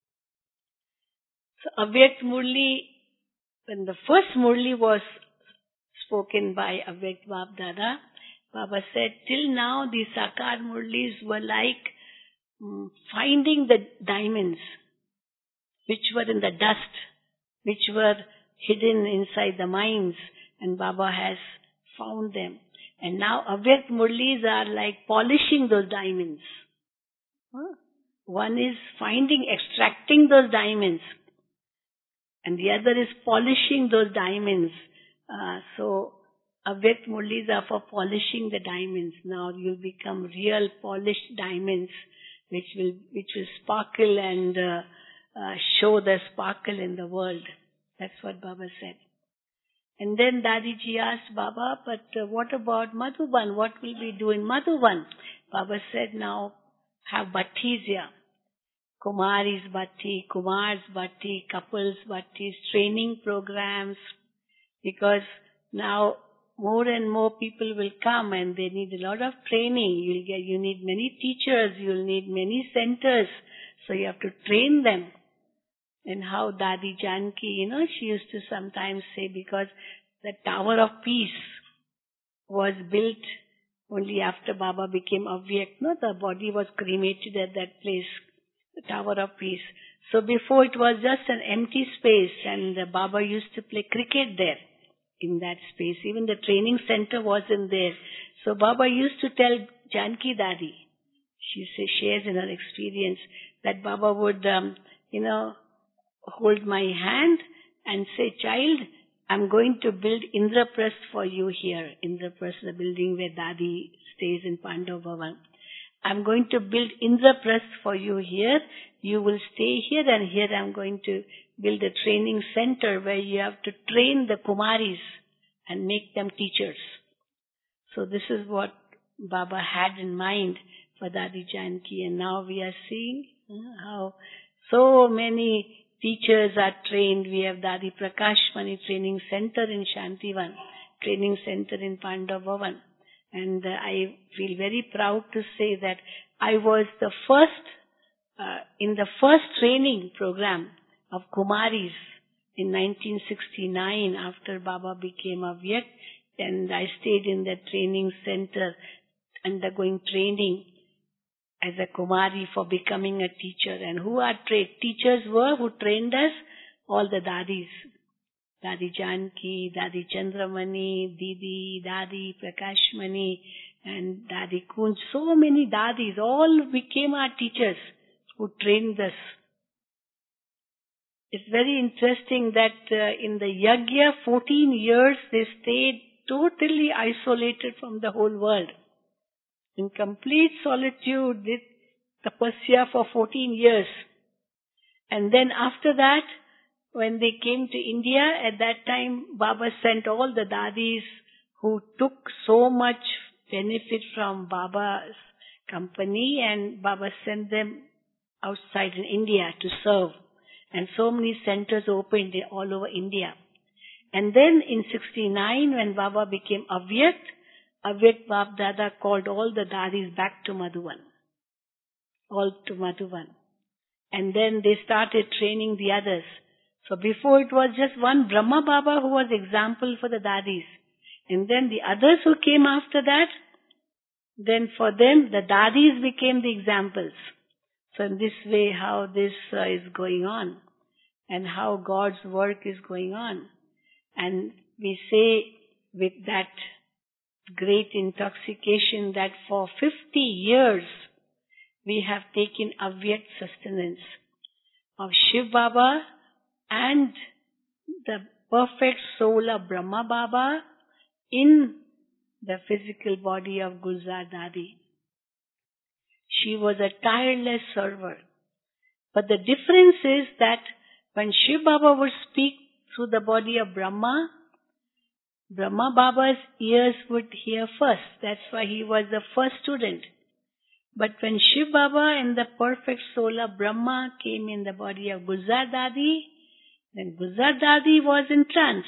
So Avyakt Murli, when the first Murli was spoken by Avyakt Bab Dada, Baba said, till now the Sakar Murlis were like um, finding the diamonds which were in the dust, which were hidden inside the mines, and Baba has found them. And now Avyakt Murlis are like polishing those diamonds. Huh? One is finding, extracting those diamonds. and the other is polishing those diamonds. Uh, so, Avyakt Murlis are for polishing the diamonds. Now you'll become real polished diamonds, which will which will sparkle and uh, uh, show the sparkle in the world. That's what Baba said. And then Dadiji asked Baba, but uh, what about Madhuban? What will we do in Madhuban? Baba said, now have bhattis here. Kumari's bhatti, Kumar's bhatti, couples bhattis, training programs. Because now more and more people will come and they need a lot of training. You'll get, you need many teachers, you'll need many centers. So you have to train them. And how Dadi Janki, you know, she used to sometimes say, because the Tower of Peace was built only after Baba became Avyakt. No, the body was cremated at that place, the Tower of Peace. So before it was just an empty space, and the Baba used to play cricket there in that space. Even the training center wasn't there. So Baba used to tell Janki Dadi, she shares in her experience, that Baba would, um, you know, hold my hand and say, child, I'm going to build Indraprasth for you here. Indraprasth, the building where Dadi stays in Pandav Bhavan. I'm going to build Indraprasth for you here. You will stay here, and here I'm going to build a training center where you have to train the Kumaris and make them teachers. So this is what Baba had in mind for Dadi Janki, and now we are seeing uh, how so many teachers are trained. We have Dadi Prakashmani Training Center in Shantivan, Training Center in Pandav Bhavan. And uh, I feel very proud to say that I was the first, uh, in the first training program of Kumaris in nineteen sixty-nine after Baba became Avyakt, and I stayed in that training center undergoing training as a Kumari for becoming a teacher. And who our tra- teachers were who trained us? All the Dadis. Dadi Janki, Dadi Chandramani, Didi, Dadi Prakashmani, and Dadi Kunj. So many Dadis, all became our teachers who trained us. It's very interesting that uh, in the Yagya, fourteen years, they stayed totally isolated from the whole world. In complete solitude, did tapasya for fourteen years. And then after that, when they came to India, at that time, Baba sent all the Dadis who took so much benefit from Baba's company, and Baba sent them outside in India to serve. And so many centers opened all over India. And then in sixty-nine, when Baba became Avyakt, Avyakt Bab Dada called all the Dadis back to Madhuban. All to Madhuban. And then they started training the others. So before it was just one Brahma Baba who was example for the Dadis. And then the others who came after that, then for them the Dadis became the examples. So in this way how this uh, is going on, and how God's work is going on. And we say with that great intoxication that for fifty years we have taken Avyakt sustenance of Shiv Baba and the perfect soul of Brahma Baba in the physical body of Gulzar Dadi. She was a tireless server. But the difference is that when Shiv Baba would speak through the body of Brahma, Brahma Baba's ears would hear first. That's why he was the first student. But when Shiv Baba and the perfect soul of Brahma came in the body of Gulzar Dadi, then Gulzar Dadi was in trance.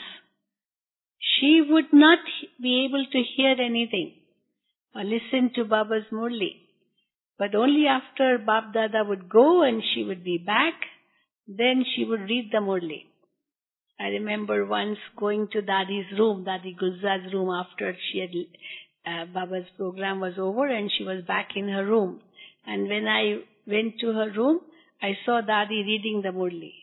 She would not be able to hear anything or listen to Baba's Murli. But only after Bab Dada would go and she would be back, then she would read the Murli. I remember once going to Dadi's room, Dadi Gulzar's room, after she had, uh, Baba's program was over and she was back in her room. And when I went to her room, I saw Dadi reading the Murli.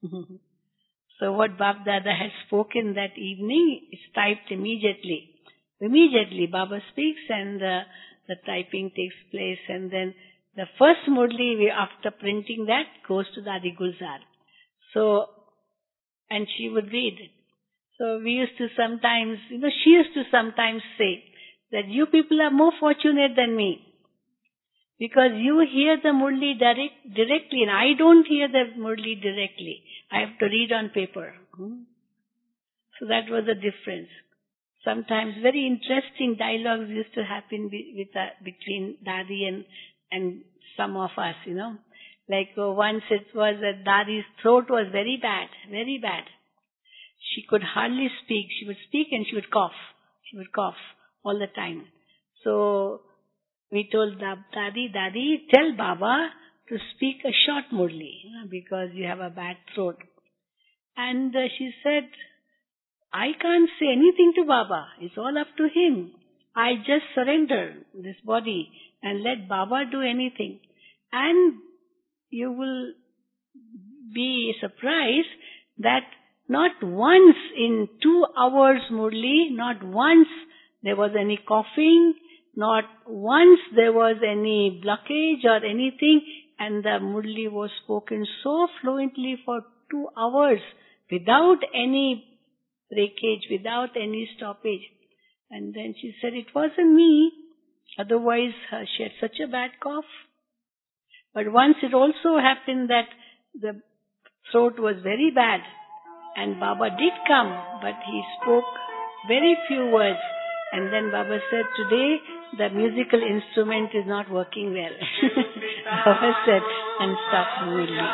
So what Bab Dada had spoken that evening is typed immediately. Immediately Baba speaks and uh, the typing takes place, and then the first Murli, after printing that, goes to Dadi Gulzar. So and she would read it. So we used to sometimes, you know, she used to sometimes say that you people are more fortunate than me, because you hear the Murli direct, directly, and I don't hear the Murli directly. I have to read on paper. Hmm? So that was the difference. Sometimes very interesting dialogues used to happen be, with, uh, between Dadi and, and some of us, you know. Like uh, once it was that Dadi's throat was very bad, very bad. She could hardly speak. She would speak and she would cough. She would cough all the time. So we told Dadi, Dadi, tell Baba to speak a short Murli, you know, because you have a bad throat. And uh, she said, I can't say anything to Baba. It's all up to him. I just surrender this body and let Baba do anything. And you will be surprised that not once in two hours Murli, not once there was any coughing, not once there was any blockage or anything, and the Murli was spoken so fluently for two hours without any breakage, without any stoppage. And then she said, it wasn't me, otherwise uh, she had such a bad cough. But once it also happened that the throat was very bad, and Baba did come, but he spoke very few words. And then Baba said, today the musical instrument is not working well. Baba said, and stopped Murli.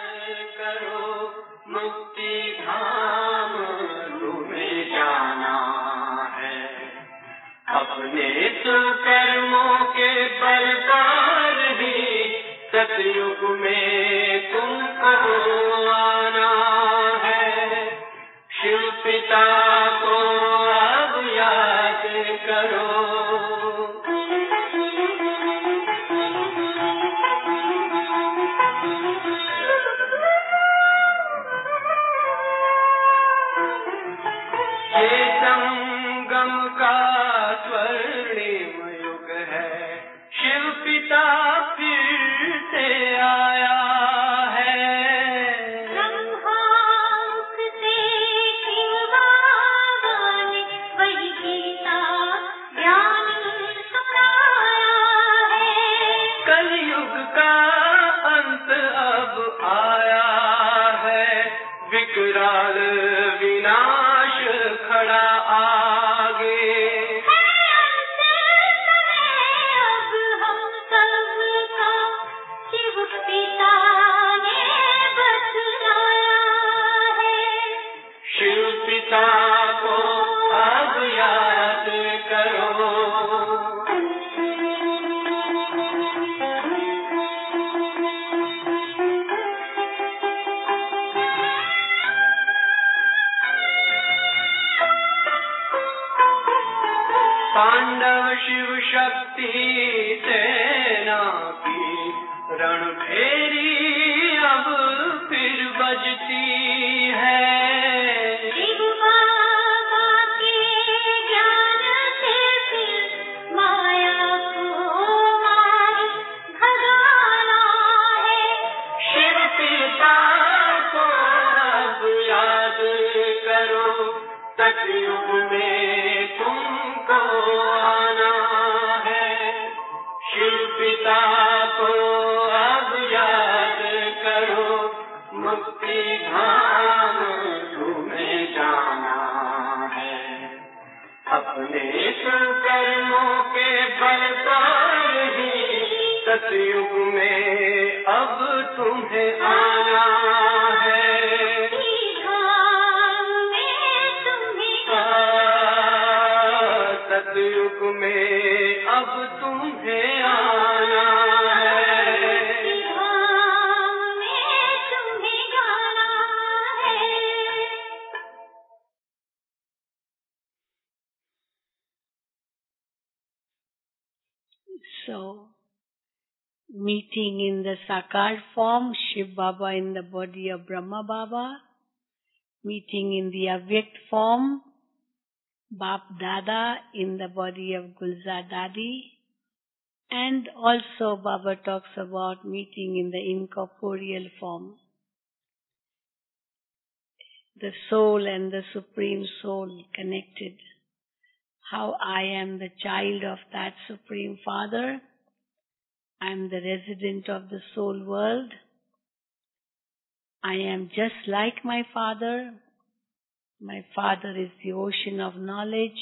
अपने कर्मों के बल पर ही सतयुग में तुमको आना है। शिव पिता को अब याद करो। ये संगम का स्वर्णिम युग है, शिव पिता फिर से आया है। ब्रह्मामुख से शिव बाबा ने वही गीता ज्ञान सुनाया है। कलयुग का अंत अब आया है, विकराल विनाश खड़ा आगे। अब हम सबका शिव पिता ने बतलाया है। शिव पिता को अब याद करो। पांडव शिव शक्ति सेना की रणभेरी अब फिर बजती है। शिव बाबा के ज्ञान से फिर माया को मार भगाना है। शिव पिता को अब याद करो, सतयुग में तुमको आना है। शिव पिता को अब याद करो, मुक्ति धाम तुम्हें जाना है। अपने कर्मों के बल पर ही सतयुग में अब तुम्हें आना है। सतयुग में अब तुम्हें आना है। में तुम्हें गाना है। So, meeting in the Sakar form, Shiv Baba in the body of Brahma Baba, meeting in the Avyakt form, Bap Dada in the body of Gulzar Dadi, and also Baba talks about meeting in the incorporeal form. the soul and the Supreme Soul connected. How I am the child of that Supreme Father. I am the resident of the soul world. I am just like my Father. My Father is the ocean of knowledge.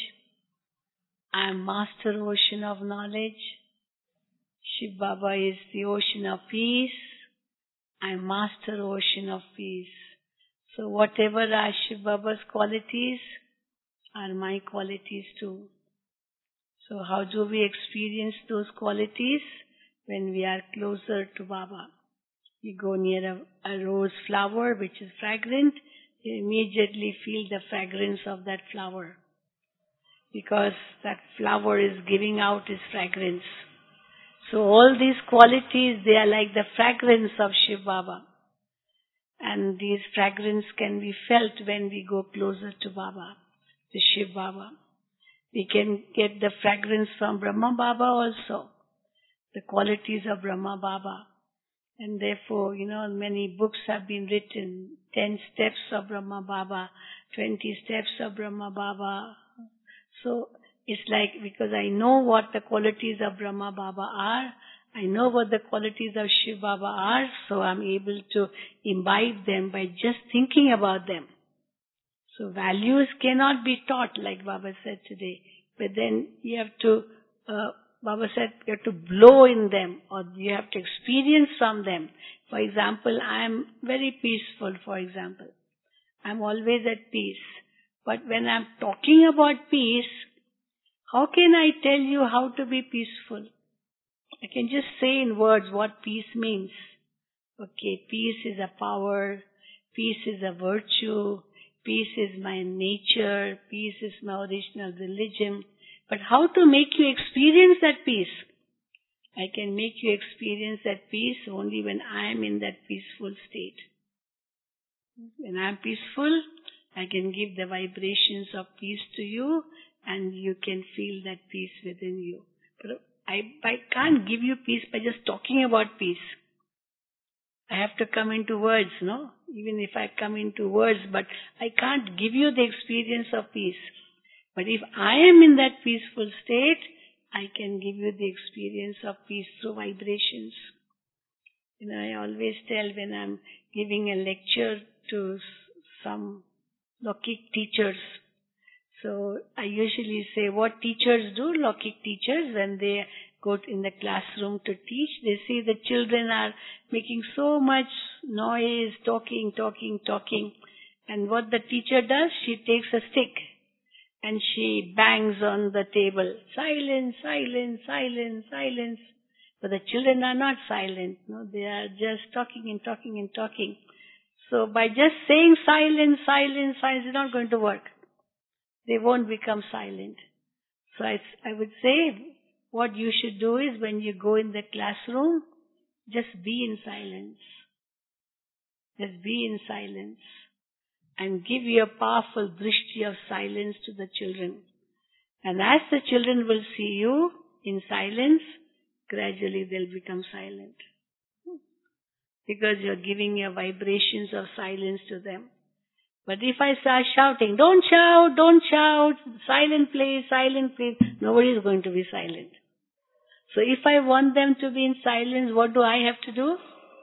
I am Master Ocean of knowledge. Shiv Baba is the ocean of peace. I am Master Ocean of peace. So whatever are Shiv Baba's qualities are my qualities too. So how do we experience those qualities? When we are closer to Baba. You go near a, a rose flower which is fragrant, you immediately feel the fragrance of that flower. Because that flower is giving out its fragrance. So all these qualities, they are like the fragrance of Shiv Baba. And these fragrance can be felt when we go closer to Baba, to Shiv Baba. We can get the fragrance from Brahma Baba also, the qualities of Brahma Baba. And therefore, you know, many books have been written, ten steps of Brahma Baba, twenty steps of Brahma Baba. So it's like, because I know what the qualities of Brahma Baba are, I know what the qualities of Shiv Baba are, so I'm able to imbibe them by just thinking about them. So values cannot be taught, like Baba said today, but then you have to, uh, Baba said, you have to blow in them, or you have to experience from them. For example, I am very peaceful, for example. I'm always at peace. But when I'm talking about peace, how can I tell you how to be peaceful? I can just say in words what peace means. Okay, peace is a power, peace is a virtue, peace is my nature, peace is my original religion. But how to make you experience that peace? I can make you experience that peace only when I am in that peaceful state. When I am peaceful, I can give the vibrations of peace to you and you can feel that peace within you. But I, I can't give you peace by just talking about peace. I have to come into words, no? Even if I come into words, but I can't give you the experience of peace. But if I am in that peaceful state, I can give you the experience of peace through vibrations. You know, I always tell when I'm giving a lecture to some Lokik teachers. So I usually say what teachers do, Lokik teachers, when they go in the classroom to teach, they see the children are making so much noise, talking, talking, talking. And what the teacher does, she takes a stick and she bangs on the table. Silence, silence, silence, silence. But the children are not silent. No, they are just talking and talking and talking. So by just saying silence, silence, silence, it's not going to work. They won't become silent. So I, I would say what you should do is when you go in the classroom, just be in silence. Just be in silence. And give your powerful drishti of silence to the children. And as the children will see you in silence, gradually they'll become silent. Because you're giving your vibrations of silence to them. But if I start shouting, don't shout, don't shout, silent please, silent please, nobody is going to be silent. So if I want them to be in silence, what do I have to do?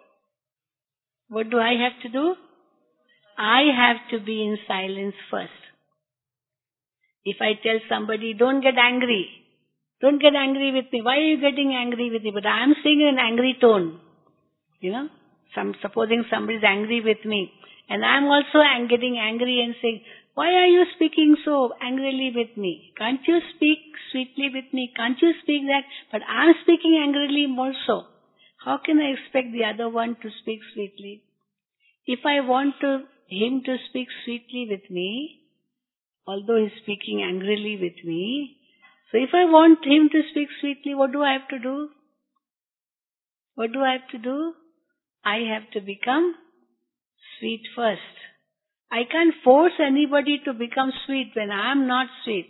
What do I have to do? I have to be in silence first. If I tell somebody, don't get angry, don't get angry with me, why are you getting angry with me? But I am saying in an angry tone, you know, some, supposing somebody is angry with me, and I am also ang- getting angry and saying, why are you speaking so angrily with me? Can't you speak sweetly with me? Can't you speak that? But I am speaking angrily also. How can I expect the other one to speak sweetly? If I want to, him to speak sweetly with me, although he is speaking angrily with me, so if I want him to speak sweetly, what do I have to do? What do I have to do? I have to become sweet first. I can't force anybody to become sweet when I am not sweet.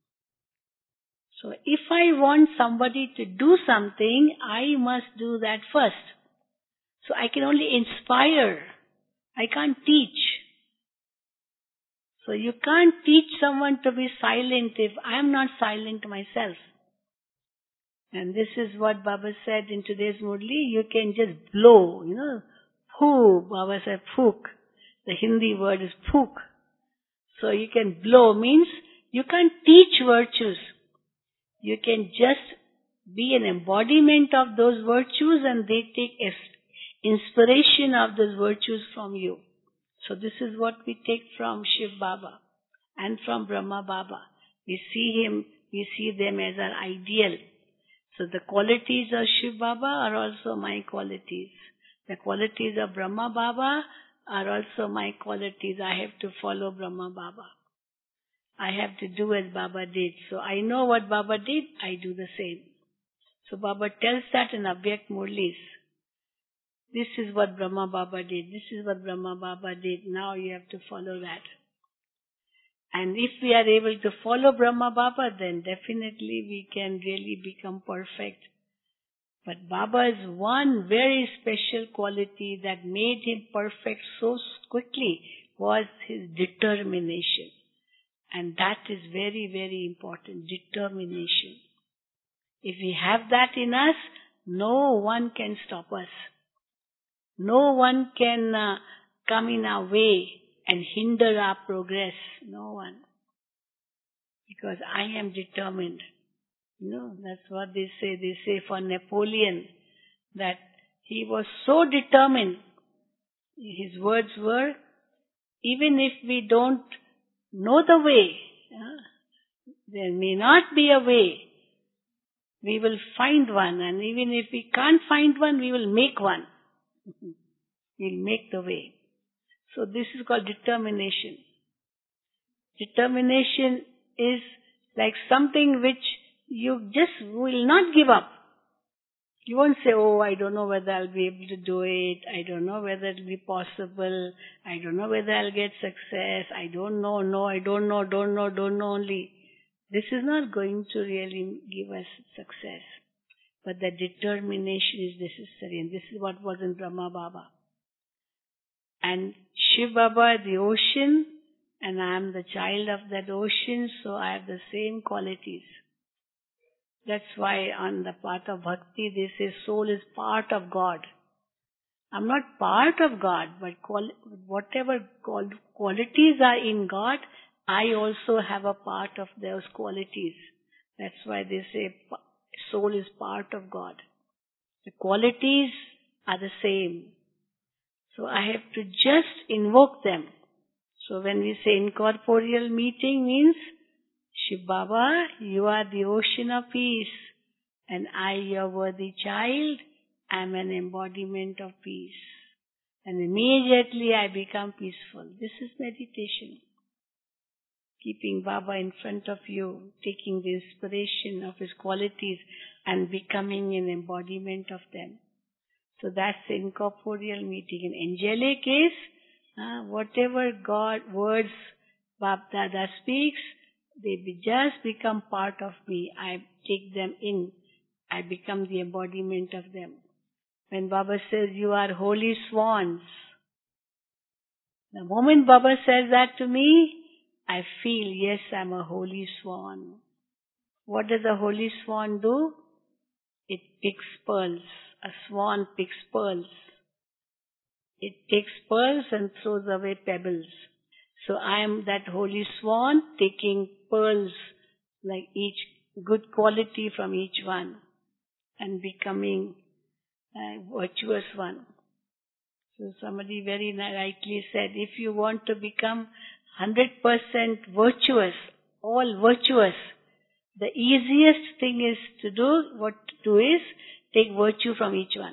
So if I want somebody to do something, I must do that first. So I can only inspire. I can't teach. So you can't teach someone to be silent if I am not silent myself. And this is what Baba said in today's Murli. You can just blow, you know, phoo. Baba said phook. The Hindi word is phook. So you can blow means you can't teach virtues. You can just be an embodiment of those virtues and they take inspiration of those virtues from you. So this is what we take from Shiv Baba and from Brahma Baba. We see him, we see them as our ideal. So the qualities of Shiv Baba are also my qualities. The qualities of Brahma Baba are also my qualities. I have to follow Brahma Baba. I have to do as Baba did. So I know what Baba did, I do the same. So Baba tells that in Abhyak Murlis. This is what Brahma Baba did. This is what Brahma Baba did. Now you have to follow that. And if we are able to follow Brahma Baba, then definitely we can really become perfect. But Baba's one very special quality that made him perfect so quickly was his determination. And that is very, very important. Determination. If we have that in us, no one can stop us. No one can uh, come in our way and hinder our progress. No one. Because I am determined. You know, that's what they say. They say for Napoleon that he was so determined. His words were, even if we don't know the way, uh, there may not be a way, we will find one. And even if we can't find one, we will make one. We'll make the way. So this is called determination. Determination is like something which you just will not give up. You won't say, oh, I don't know whether I'll be able to do it. I don't know whether it'll be possible. I don't know whether I'll get success. I don't know, no, I don't know, don't know, don't know only. This is not going to really give us success. But the determination is necessary. And this is what was in Brahma Baba. And Shiv Baba, the ocean, and I am the child of that ocean, so I have the same qualities. That's why on the path of bhakti they say soul is part of God. I'm not part of God, but quali- whatever qual- qualities are in God, I also have a part of those qualities. That's why they say soul is part of God. The qualities are the same. So I have to just invoke them. So when we say incorporeal meeting means, Shiv Baba, you are the ocean of peace, and I, your worthy child, am an embodiment of peace. And immediately I become peaceful. This is meditation. Keeping Baba in front of you, taking the inspiration of his qualities and becoming an embodiment of them. So that's the incorporeal meeting. In angelic case, uh, whatever God words Baba Dada speaks, they be just become part of me. I take them in. I become the embodiment of them. When Baba says, you are holy swans, the moment Baba says that to me, I feel, yes, I'm a holy swan. What does a holy swan do? It picks pearls. A swan picks pearls. It takes pearls and throws away pebbles. So I am that holy swan taking pearls, like each good quality from each one, and becoming a virtuous one. So somebody very rightly said, if you want to become one hundred percent virtuous, all virtuous, the easiest thing is to do, what to do is, take virtue from each one.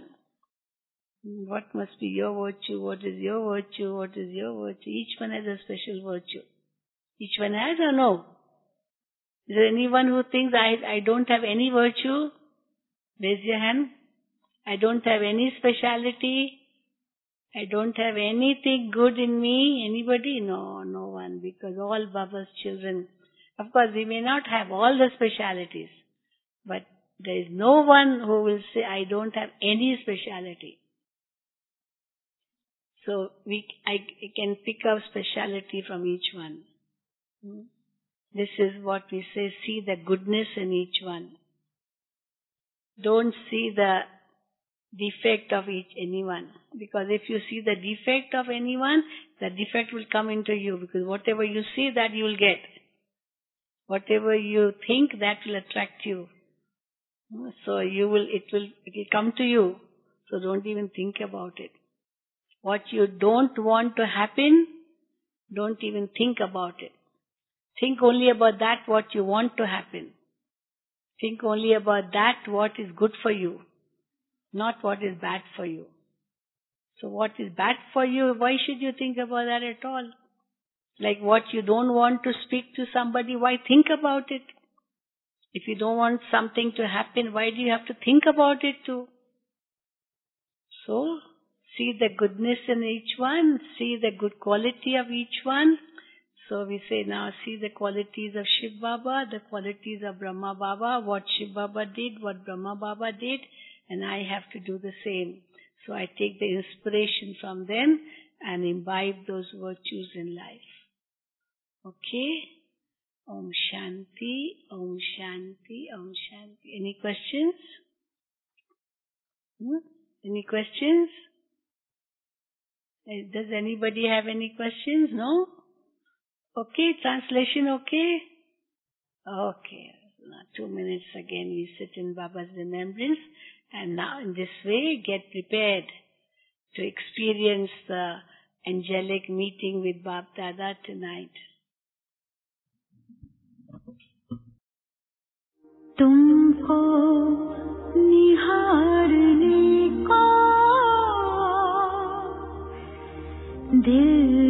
What must be your virtue? What is your virtue? What is your virtue? Each one has a special virtue. Each one has or no? Is there anyone who thinks, I, I don't have any virtue? Raise your hand. I don't have any speciality. I don't have anything good in me. Anybody? No, no one. Because all Baba's children, of course, we may not have all the specialities. But there is no one who will say, I don't have any speciality. So we, I can pick up speciality from each one. Hmm? This is what we say, see the goodness in each one. Don't see the defect of each anyone. Because if you see the defect of anyone, the defect will come into you. Because whatever you see, that you will get. Whatever you think, that will attract you. So you will, it will, it will come to you. So don't even think about it. What you don't want to happen, don't even think about it. Think only about that what you want to happen. Think only about that what is good for you, not what is bad for you. So what is bad for you, why should you think about that at all? Like what you don't want to speak to somebody, why think about it? If you don't want something to happen, why do you have to think about it too? So, see the goodness in each one, see the good quality of each one. So we say now, see the qualities of Shiv Baba, the qualities of Brahma Baba, what Shiv Baba did, what Brahma Baba did, and I have to do the same. So I take the inspiration from them and imbibe those virtues in life. Okay? Om Shanti, Om Shanti, Om Shanti. Any questions? Hmm? Any questions? Does anybody have any questions? No? Okay, translation okay? Okay. Now two minutes again we sit in Baba's remembrance, and now in this way get prepared to experience the angelic meeting with Bab Dada tonight. तुमको निहारने को दिल